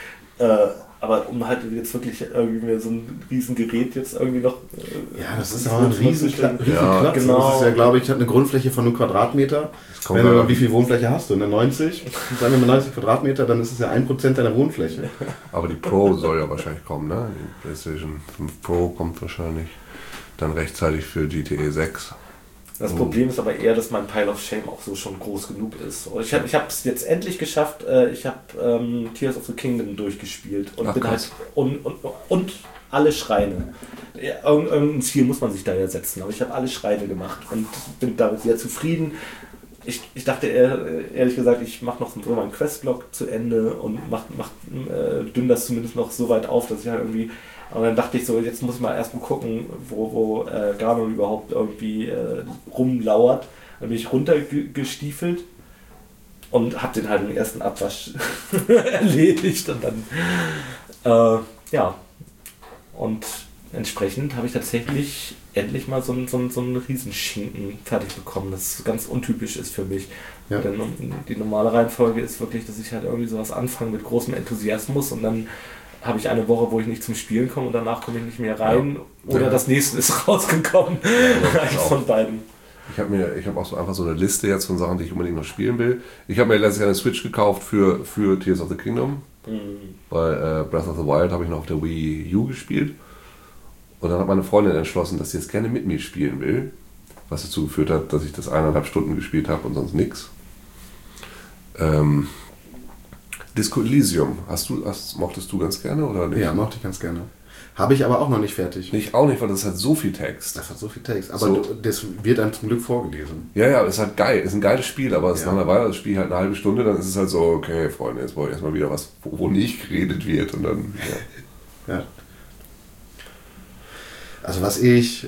aber um halt jetzt wirklich irgendwie mir so ein Riesengerät jetzt irgendwie noch... ja, das ist auch ein Riesenplatz. Ja, genau. Das ist ja, glaube ich, hat eine Grundfläche von einem Quadratmeter. Wie viel Wohnfläche hast du? 90? Sagen wir mal 90 Quadratmeter, dann ist es ja 1% deiner Wohnfläche. Aber die Pro soll ja wahrscheinlich kommen, ne? Die PlayStation 5 Pro kommt wahrscheinlich dann rechtzeitig für GTA 6. Das Problem ist aber eher, dass mein Pile of Shame auch so schon groß genug ist. Und ich habe es jetzt endlich geschafft. Ich habe Tears of the Kingdom durchgespielt und bin halt und alle Schreine. Irgendein Ziel muss man sich da ja setzen, aber ich habe alle Schreine gemacht und bin damit sehr zufrieden. Ich dachte ehrlich gesagt, ich mache noch so meinen Questlog zu Ende und dünn das zumindest noch so weit auf, dass ich halt irgendwie. Aber dann dachte ich so, jetzt muss ich mal erstmal gucken, wo Ganon überhaupt irgendwie rumlauert. Dann bin ich runtergestiefelt und habe den halt im ersten Abwasch erledigt. Und dann, ja. Und entsprechend habe ich tatsächlich endlich mal so einen Riesenschinken fertig bekommen, das ganz untypisch ist für mich. Ja. Denn die normale Reihenfolge ist wirklich, dass ich halt irgendwie sowas anfange mit großem Enthusiasmus und dann habe ich eine Woche, wo ich nicht zum Spielen komme und danach komme ich nicht mehr rein. Ja. Oder das nächste ist rausgekommen. Ja, eins von beiden. Ich habe auch so einfach so eine Liste jetzt von Sachen, die ich unbedingt noch spielen will. Ich habe mir letztes Jahr eine Switch gekauft für Tears of the Kingdom. Bei Breath of the Wild habe ich noch auf der Wii U gespielt. Und dann hat meine Freundin entschlossen, dass sie jetzt gerne mit mir spielen will. Was dazu geführt hat, dass ich das 1,5 Stunden gespielt habe und sonst nichts. Disco Elysium, mochtest du ganz gerne oder nicht? Ja, mochte ich ganz gerne. Habe ich aber auch noch nicht fertig. Ich auch nicht, weil das hat so viel Text. Das hat so viel Text. Aber So. das wird einem zum Glück vorgelesen. Ja, ist halt geil. Ist ein geiles Spiel, aber es ist nach einer Weile, das Spiel halt eine halbe Stunde, dann ist es halt so, okay, Freunde, jetzt brauche ich erstmal wieder was, wo nicht geredet wird. Und dann, Ja. Also was ich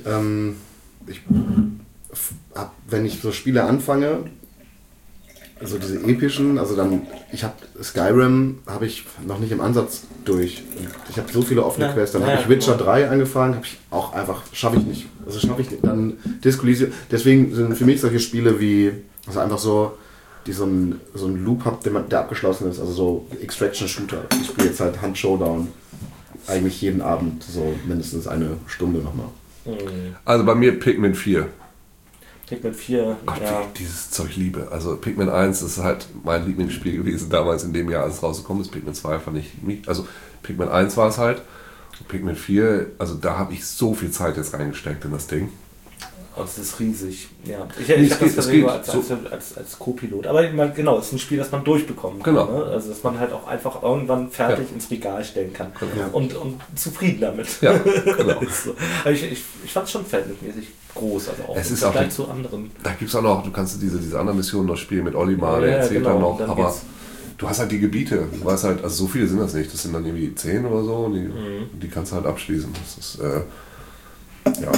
hab, wenn ich so Spiele anfange, also diese epischen, also dann, ich habe Skyrim, habe ich noch nicht im Ansatz durch. Ich habe so viele offene Quests, dann habe ich Witcher 3 angefangen, habe ich auch einfach, schaffe ich nicht. Also schaffe ich nicht. Dann Disco Elysium, deswegen sind für mich solche Spiele wie, also einfach so, die so einen Loop hat, der abgeschlossen ist, also so Extraction-Shooter. Ich spiele jetzt halt Hunt Showdown eigentlich jeden Abend so mindestens eine Stunde nochmal. Also bei mir Pikmin 4. Pikmin 4, Gott, ja. wie ich dieses Zeug liebe. Also Pikmin 1 ist halt mein Lieblingsspiel gewesen damals in dem Jahr, als es rausgekommen ist. Pikmin 2 fand ich nicht. Also Pikmin 1 war es halt. Und Pikmin 4, also da habe ich so viel Zeit jetzt reingesteckt in das Ding. Oh, das ist riesig. Ja. Ich habe das gesehen als Co-Pilot. Aber ich meine, genau, es ist ein Spiel, das man durchbekommen kann. Genau. Ne? Also dass man halt auch einfach irgendwann fertig ins Regal stellen kann. Genau. Und zufrieden damit. Ja, genau. So. Aber ich fand es schon verhältnismäßig groß. Also auch Es im ist auch Vergleich zu anderen. Da gibt es auch noch, du kannst diese anderen Missionen noch spielen mit Olimar, der Ja, erzählt genau, dann noch, dann aber geht's. du hast halt die Gebiete, du weißt halt, also so viele sind das nicht, das sind dann irgendwie 10 oder so, und die kannst du halt abschließen. Das ist, ja.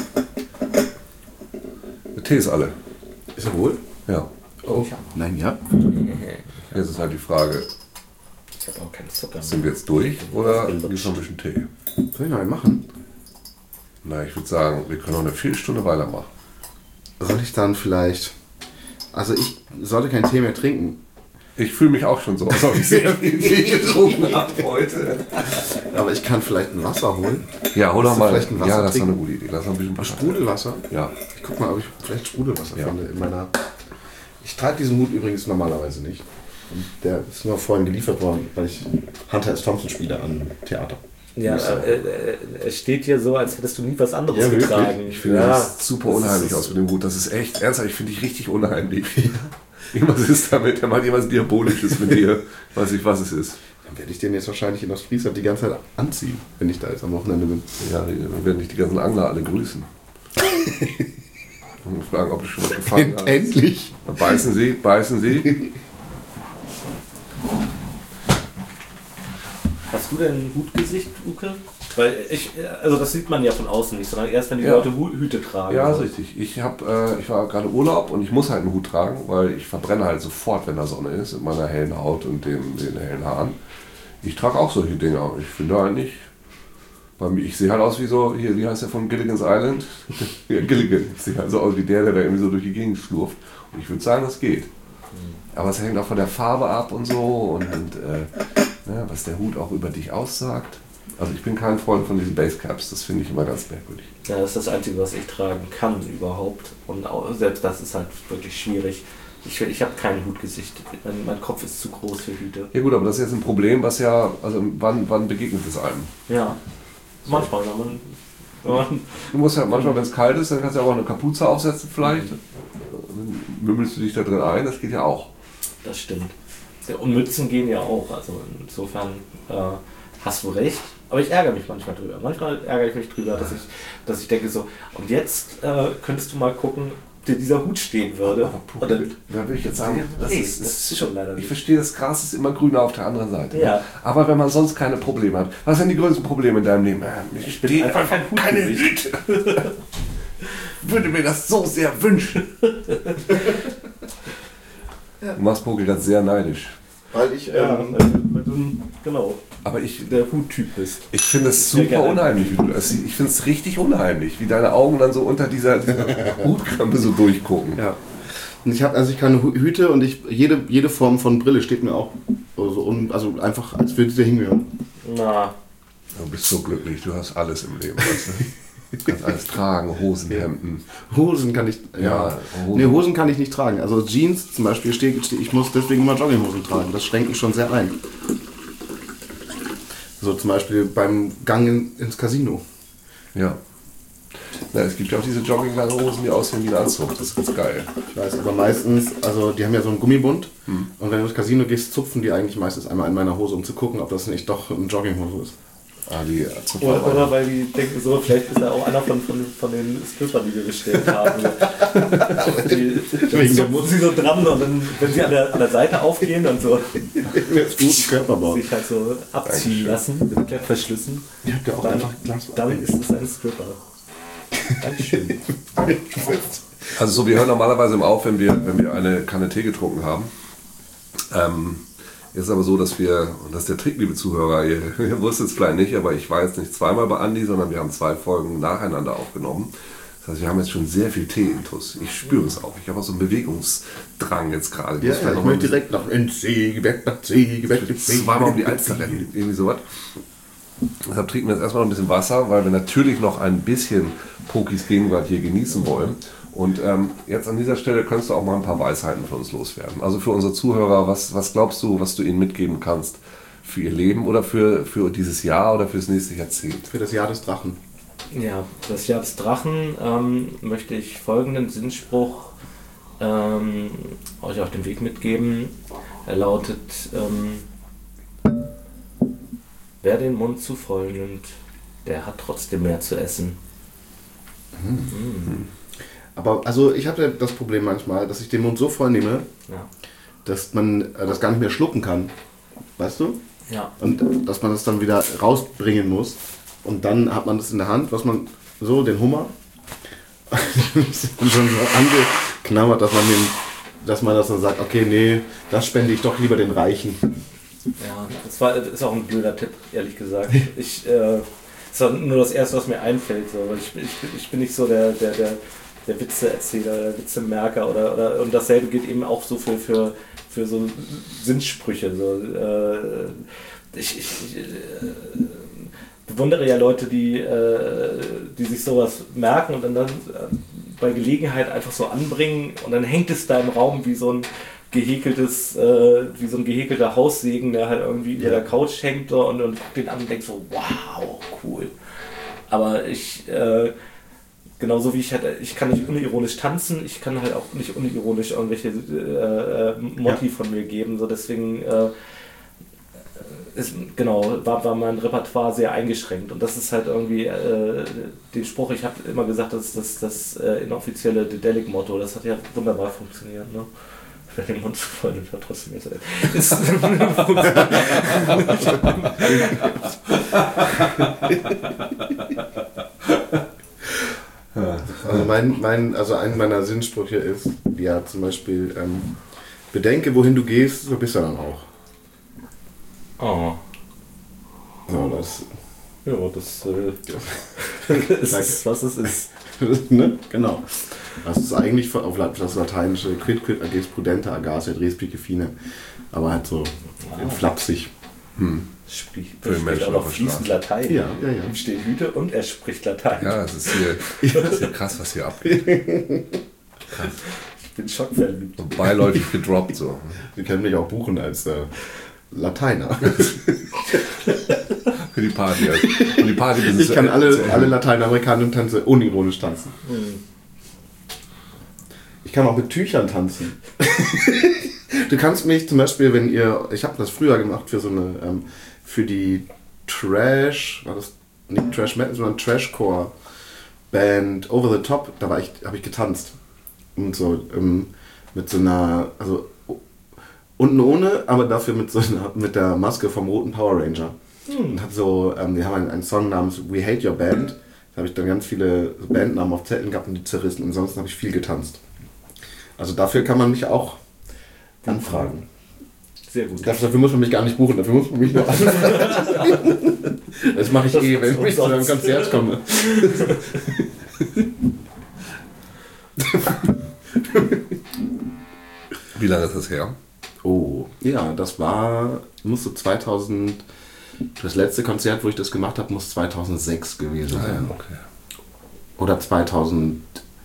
Der Tee ist alle. Ist er wohl? Ja. Oh. Nein, ja. Jetzt ist halt die Frage, Ich habe auch keinen Zucker. sind wir jetzt durch oder gibt es noch ein bisschen Tee? Soll ich noch einen machen? Na, ich würde sagen, wir können noch eine Viertelstunde weitermachen. Soll ich dann vielleicht... Also ich sollte keinen Tee mehr trinken. Ich fühle mich auch schon so, als ob ich sehr viel Tee getrunken habe heute. Aber ich kann vielleicht ein Wasser holen. Ja, hol doch Willst du mal. vielleicht ein Wasser Ja, das ist doch eine trinken? gute Idee. Lass mal ein bisschen Sprudelwasser? Ja. Ich guck mal, ob ich vielleicht Sprudelwasser Ja. finde in meiner... Ich trage diesen Hut übrigens normalerweise nicht. Und der ist nur vorhin geliefert worden, weil ich Hunter S. Thompson spiele am Theater. Ja, es steht hier so, als hättest du nie was anderes Ja, wirklich? getragen. Ich finde, das sieht super unheimlich aus mit dem Hut. Das ist echt, ernsthaft, ich finde dich richtig unheimlich. Irgendwas ist damit, der macht irgendwas Diabolisches mit dir. Weiß nicht, was es ist. Dann werde ich den jetzt wahrscheinlich in Ostfriesland die ganze Zeit anziehen, wenn ich da jetzt am Wochenende bin. Ja, dann werden dich die ganzen Angler alle grüßen. Und fragen, ob du schon was gefangen hast. Endlich! Beißen Sie, beißen Sie. Hast du denn ein Hutgesicht, Uke? Weil also das sieht man ja von außen nicht, sondern erst wenn die Ja. Leute Hüte tragen. Ja, ist richtig. Ich war gerade Urlaub und ich muss halt einen Hut tragen, weil ich verbrenne halt sofort, wenn da Sonne ist, mit meiner hellen Haut und den hellen Haaren. Ich trage auch solche Dinger. Ich finde eigentlich, bei mir, ich sehe halt aus wie so, hier, wie heißt der von Gilligan's Island? Ja, Gilligan. Ich sehe halt so aus wie der da irgendwie so durch die Gegend schlurft. Und ich würde sagen, das geht. Aber es hängt auch von der Farbe ab und so und was der Hut auch über dich aussagt. Also ich bin kein Freund von diesen Basecaps, das finde ich immer ganz merkwürdig. Ja, das ist das Einzige, was ich tragen kann überhaupt. Und auch, selbst das ist halt wirklich schwierig. Ich habe kein Hutgesicht. Mein Kopf ist zu groß für Hüte. Ja gut, aber das ist jetzt ein Problem, was ja, also wann begegnet es einem? Ja, manchmal, wenn man Du musst ja manchmal, wenn es kalt ist, dann kannst du ja auch eine Kapuze aufsetzen vielleicht. Dann mümmelst du dich da drin ein, das geht ja auch. das stimmt. Und Mützen gehen ja auch. Also insofern hast du recht. Aber ich ärgere mich manchmal drüber. Manchmal ärgere ich mich drüber, dass ich denke so, und jetzt könntest du mal gucken, ob dir dieser Hut stehen würde. Und dann, Da würde ich jetzt sagen, das ist schon leider ich nicht. verstehe, das Gras ist immer grüner auf der anderen Seite. Ja. Ne? Aber wenn man sonst keine Probleme hat, was sind die größten Probleme in deinem Leben? Ich bin einfach kein keine Hutgesicht. Hüte. Würde mir das so sehr wünschen. Du machst Pokel gerade sehr neidisch. Weil ich, weil du, genau, Aber ich der Huttyp bist. Ich finde es Sehr super gerne. unheimlich, wie du das siehst. Ich finde es richtig unheimlich, wie deine Augen dann so unter dieser Hutkrempe so durchgucken. ja. Und ich kann Hüte und jede Form von Brille steht mir auch also einfach, als würde sie hingehören. Na, Du bist so glücklich, du hast alles im Leben. Weißt du? Du kannst alles tragen, Hosen, Hemden. Hosen kann ich, Hosen. Nee, Hosen kann ich nicht tragen. Also Jeans zum Beispiel, ich muss deswegen immer Jogginghosen tragen. Das schränkt mich schon sehr ein. So zum Beispiel beim Gang ins Casino. Ja. Na, es gibt ja auch diese jogginglange Hosen, die aussehen wie ein Anzug. Das ist ganz geil. Ich weiß, aber meistens, also die haben ja so einen Gummibund und wenn du ins Casino gehst, zupfen die eigentlich meistens einmal in meiner Hose, um zu gucken, ob das nicht doch eine Jogginghose ist. Ali zum Oder weil die denken so, vielleicht ist er auch einer von den Strippern, die wir bestellt haben. Wegen der Musik so dran und dann, wenn sie an der Seite aufgehen und so guten Körperbau. sich halt so abziehen lassen mit Klettverschlüssen, Ihr habt ja auch einfach Glas. dann ist es ein Stripper. Dankeschön. Also so, wir hören normalerweise immer auf, wenn wir eine Kanne Tee getrunken haben. Jetzt ist aber so, dass wir, und das ist der Trick, liebe Zuhörer, ihr wusstet es vielleicht nicht, aber ich war jetzt nicht zweimal bei Andi, sondern wir haben 2 Folgen nacheinander aufgenommen. Das heißt, wir haben jetzt schon sehr viel Tee-Intus. Ich spüre es auch. Ich habe auch so einen Bewegungsdrang jetzt gerade. Ja, ich möchte direkt nach NC, weg nach C, weg nach C. Zweimal um die Alster rennen, irgendwie sowas. Deshalb trinken wir jetzt erstmal noch ein bisschen Wasser, weil wir natürlich noch ein bisschen Pokis Gegenwart hier genießen wollen. Und jetzt an dieser Stelle könntest du auch mal ein paar Weisheiten für uns loswerden. Also für unsere Zuhörer, was glaubst du, was du ihnen mitgeben kannst für ihr Leben oder für dieses Jahr oder für das nächste Jahrzehnt? Für das Jahr des Drachen. Ja, das Jahr des Drachen möchte ich folgenden Sinnspruch euch auf den Weg mitgeben. Er lautet, wer den Mund zu voll nimmt, der hat trotzdem mehr zu essen. Aber also ich habe das Problem manchmal, dass ich den Mund so voll nehme, dass man das gar nicht mehr schlucken kann. Weißt du? Ja. Und dass man das dann wieder rausbringen muss. Und dann hat man das in der Hand, was man so, den Hummer, schon so angeknabbert, dass man das dann sagt, okay, nee, das spende ich doch lieber den Reichen. Ja, das ist auch ein blöder Tipp, ehrlich gesagt. Das ist nur das Erste, was mir einfällt. So. Ich bin nicht so der Witzeerzähler, der Witzemerker und dasselbe geht eben auch so für so Sinnsprüche. So. Ich bewundere ja Leute, die sich sowas merken und dann bei Gelegenheit einfach so anbringen und dann hängt es da im Raum wie so ein gehekelter Haussegen, der halt irgendwie über der Couch hängt und guckt den an und denkt so, wow, cool. Aber genauso wie ich kann nicht unironisch tanzen, ich kann halt auch nicht unironisch irgendwelche Motti von mir geben, so deswegen war mein Repertoire sehr eingeschränkt und das ist halt irgendwie den Spruch, ich habe immer gesagt, das ist das inoffizielle Dedelic-Motto, das hat ja wunderbar funktioniert, ne? Wer den Mund voll nimmt, hat trotzdem jetzt Also ein meiner Sinnsprüche ist, ja zum Beispiel, bedenke, wohin du gehst, so bist du dann auch. Oh. So, das ist, was es ist. Ne? Genau. Das ist eigentlich auf das lateinische quid agis prudente agasse respice fine. Aber halt so flapsig. Spricht auch noch fließend Latein. Ja. Ihm steht Hüte und er spricht Latein. Ja, das ist hier krass, was hier abgeht. Krass. Ich bin schockverliebt. Und beiläufig gedroppt so. Sie können mich auch buchen als Lateiner. Für die Party. Also. Und die Party ich kann alle lateinamerikanischen Tänze unironisch tanzen. Ich kann auch mit Tüchern tanzen. Du kannst mich zum Beispiel, ich habe das früher gemacht für so eine, für die Trash, war das nicht Trash Metal, sondern Trashcore Band Over the Top, habe ich getanzt. Und so, mit so einer, also unten ohne, aber dafür mit der Maske vom roten Power Ranger. Und hab so, wir haben einen Song namens We Hate Your Band. Da habe ich dann ganz viele Bandnamen auf Zetteln gehabt und die zerrissen. Ansonsten habe ich viel getanzt. Also dafür kann man mich auch anfragen. Sehr gut. Dafür muss man mich gar nicht buchen, dafür muss man mich nur anfragen. Das mache ich wenn ich zu einem Konzert komme. Wie lange ist das her? Oh, ja, musste 2000, das letzte Konzert, wo ich das gemacht habe, muss 2006 gewesen sein. Ja, okay. Oder 2006.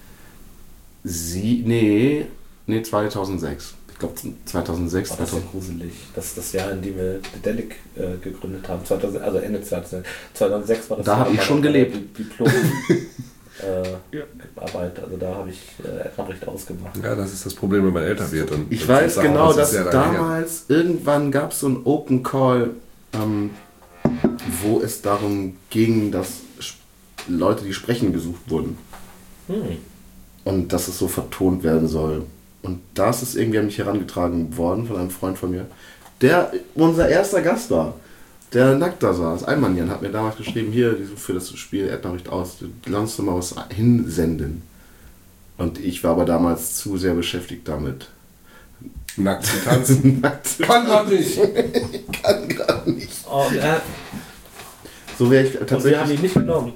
Ich glaube 2006. Das ist ja gruselig. Das ist das Jahr, in dem wir Dedelic gegründet haben. Also Ende 2006 war das. Da habe ich schon gelebt. Arbeit, also da habe ich recht ausgemacht. Ja, das ist das Problem, wenn man älter wird. Und ich weiß genau, dass damals irgendwann gab es so ein Open Call wo es darum ging, dass Leute, die sprechen, gesucht wurden. Und dass es so vertont werden soll. Und das ist irgendwie an mich herangetragen worden von einem Freund von mir, der unser erster Gast war, der nackt da saß. Einmann hat mir damals geschrieben, hier, für das Spiel Erdnachricht aus, du kannst du mal was hinsenden. Und ich war aber damals zu sehr beschäftigt damit. Nackt zu tanzen. Kann gerade nicht. Kann gerade nicht. Oh, So wäre ich tatsächlich. Wir haben ihn nicht genommen.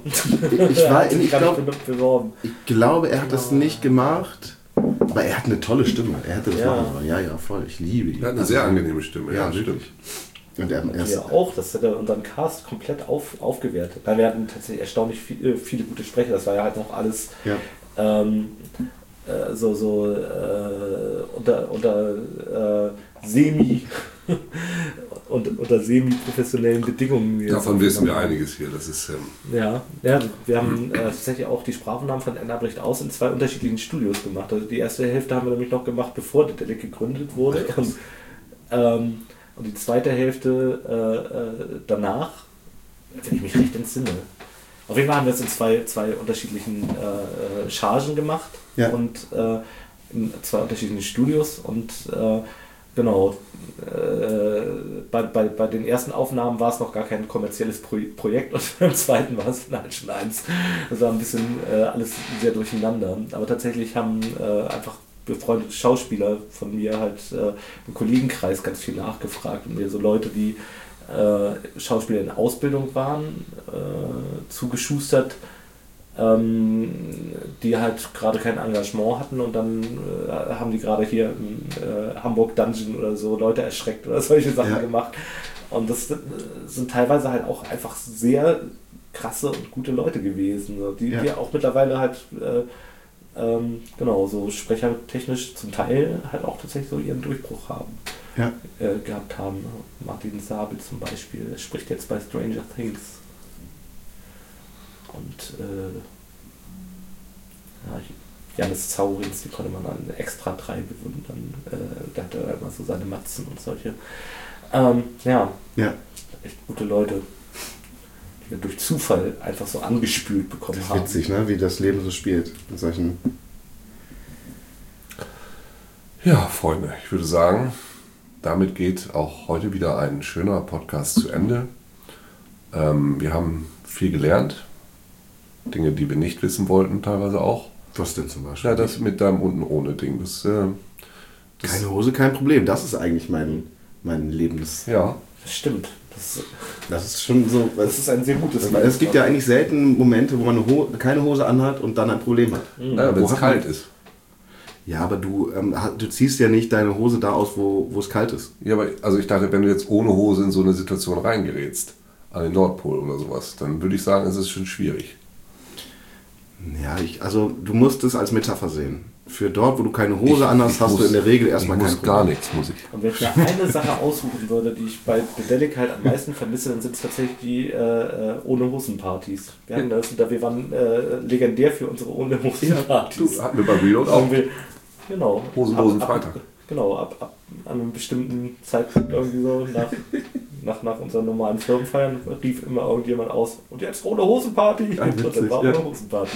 Ich glaube, er hat das nicht gemacht. Aber er hat eine tolle Stimme. Er hätte das machen sollen. Ja, voll. Ich liebe ihn. Er hat eine sehr angenehme Stimme. Ja, stimmt. Und er auch, das hat er unseren Cast komplett aufgewertet. Weil wir hatten tatsächlich erstaunlich viele gute Sprecher. Das war ja halt noch alles unter semi unter semi-professionellen Bedingungen. Davon wissen wir einiges hier. Das ist ja, wir haben tatsächlich auch die Sprachaufnahmen von Erdnachricht aus in 2 unterschiedlichen Studios gemacht. Also die erste Hälfte haben wir nämlich noch gemacht, bevor Dedelic gegründet wurde. Und die zweite Hälfte danach, wenn ich mich recht entsinne. Auf jeden Fall haben wir es in zwei unterschiedlichen Chargen gemacht und in 2 unterschiedlichen Studios und genau, bei den ersten Aufnahmen war es noch gar kein kommerzielles Projekt und beim zweiten war es halt schon eins. Das war ein bisschen alles sehr durcheinander. Aber tatsächlich haben einfach befreundete Schauspieler von mir halt im Kollegenkreis ganz viel nachgefragt und mir so Leute, die Schauspieler in Ausbildung waren, zugeschustert, die halt gerade kein Engagement hatten und dann haben die gerade hier im Hamburg Dungeon oder so Leute erschreckt oder solche Sachen gemacht. Und das sind teilweise halt auch einfach sehr krasse und gute Leute gewesen, die auch mittlerweile halt genau so sprechertechnisch zum Teil halt auch tatsächlich so ihren Durchbruch haben. Gehabt haben. Martin Sabel zum Beispiel, er spricht jetzt bei Stranger Things. Und Janis Zaurins, die konnte man an Extra 3 bewundern. Da hat er immer so seine Matzen und solche. Echt gute Leute, die wir durch Zufall einfach so angespült bekommen haben. Witzig, ne? Wie das Leben so spielt. Mit solchen. Ja, Freunde, ich würde sagen, damit geht auch heute wieder ein schöner Podcast zu Ende. Wir haben viel gelernt. Dinge, die wir nicht wissen wollten, teilweise auch. Was denn zum Beispiel? Ja, das mit deinem unten ohne Ding. Das keine Hose, kein Problem. Das ist eigentlich mein Lebens... Ja. Das stimmt. Das ist schon so... Das ist ein sehr gutes Leben. Es gibt ja eigentlich selten Momente, wo man keine Hose anhat und dann ein Problem hat. Naja, wenn es kalt ist. Ja, aber du ziehst ja nicht deine Hose da aus, wo es kalt ist. Ja, aber also ich dachte, wenn du jetzt ohne Hose in so eine Situation reingerätst, an den Nordpol oder sowas, dann würde ich sagen, es ist schon schwierig. Ja, also du musst es als Metapher sehen. Für dort, wo du keine Hose anhast, hast du in der Regel erstmal kein Problem. Gar nichts, muss ich. Und wenn ich mir eine Sache aussuchen würde, die ich bei Dedelic halt am meisten vermisse, dann sind es tatsächlich die ohne Hosen-Partys. Wir waren legendär für unsere ohne Hosen-Partys. Ja, hatten wir bei Reload auch. Genau. Hosenlosen Freitag. Genau, ab an einem bestimmten Zeitpunkt irgendwie so nach unseren normalen Firmenfeiern rief immer irgendjemand aus und jetzt ohne Hosenparty. Ja, und dann war ohne Hosenparty.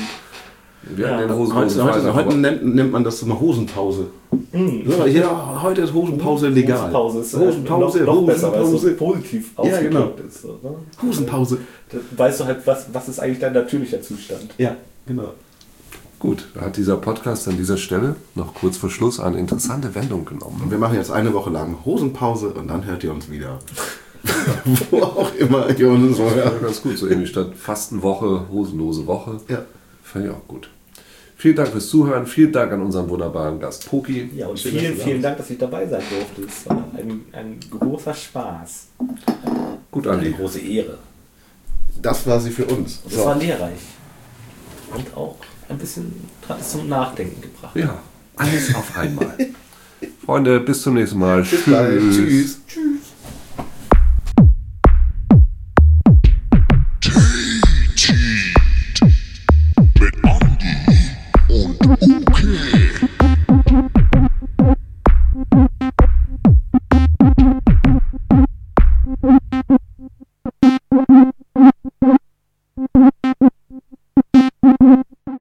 Heute nennt man das so eine Hosenpause. So, ja, heute ist Hosenpause legal. Hosenpause ist noch besser, weil es so positiv ausgedrückt ist. So, ne? Hosenpause. Da weißt du halt, was ist eigentlich dein natürlicher Zustand. Ja, genau. Gut, da hat dieser Podcast an dieser Stelle noch kurz vor Schluss eine interessante Wendung genommen. Und wir machen jetzt eine Woche lang Hosenpause und dann hört ihr uns wieder. Wo auch immer ihr uns so hört. Ganz gut, so irgendwie statt Fastenwoche, hosenlose Woche. Ja. Fand ich auch gut. Vielen Dank fürs Zuhören, vielen Dank an unseren wunderbaren Gast Poki. Ja, und vielen Dank, dass ich dabei sein durfte. Es war ein großer Spaß. Gut, Andi. Eine große Ehre. Das war sie für uns. Das war lehrreich. Und auch ein bisschen zum Nachdenken gebracht. Ja, alles auf einmal. Freunde, bis zum nächsten Mal. Tschüss.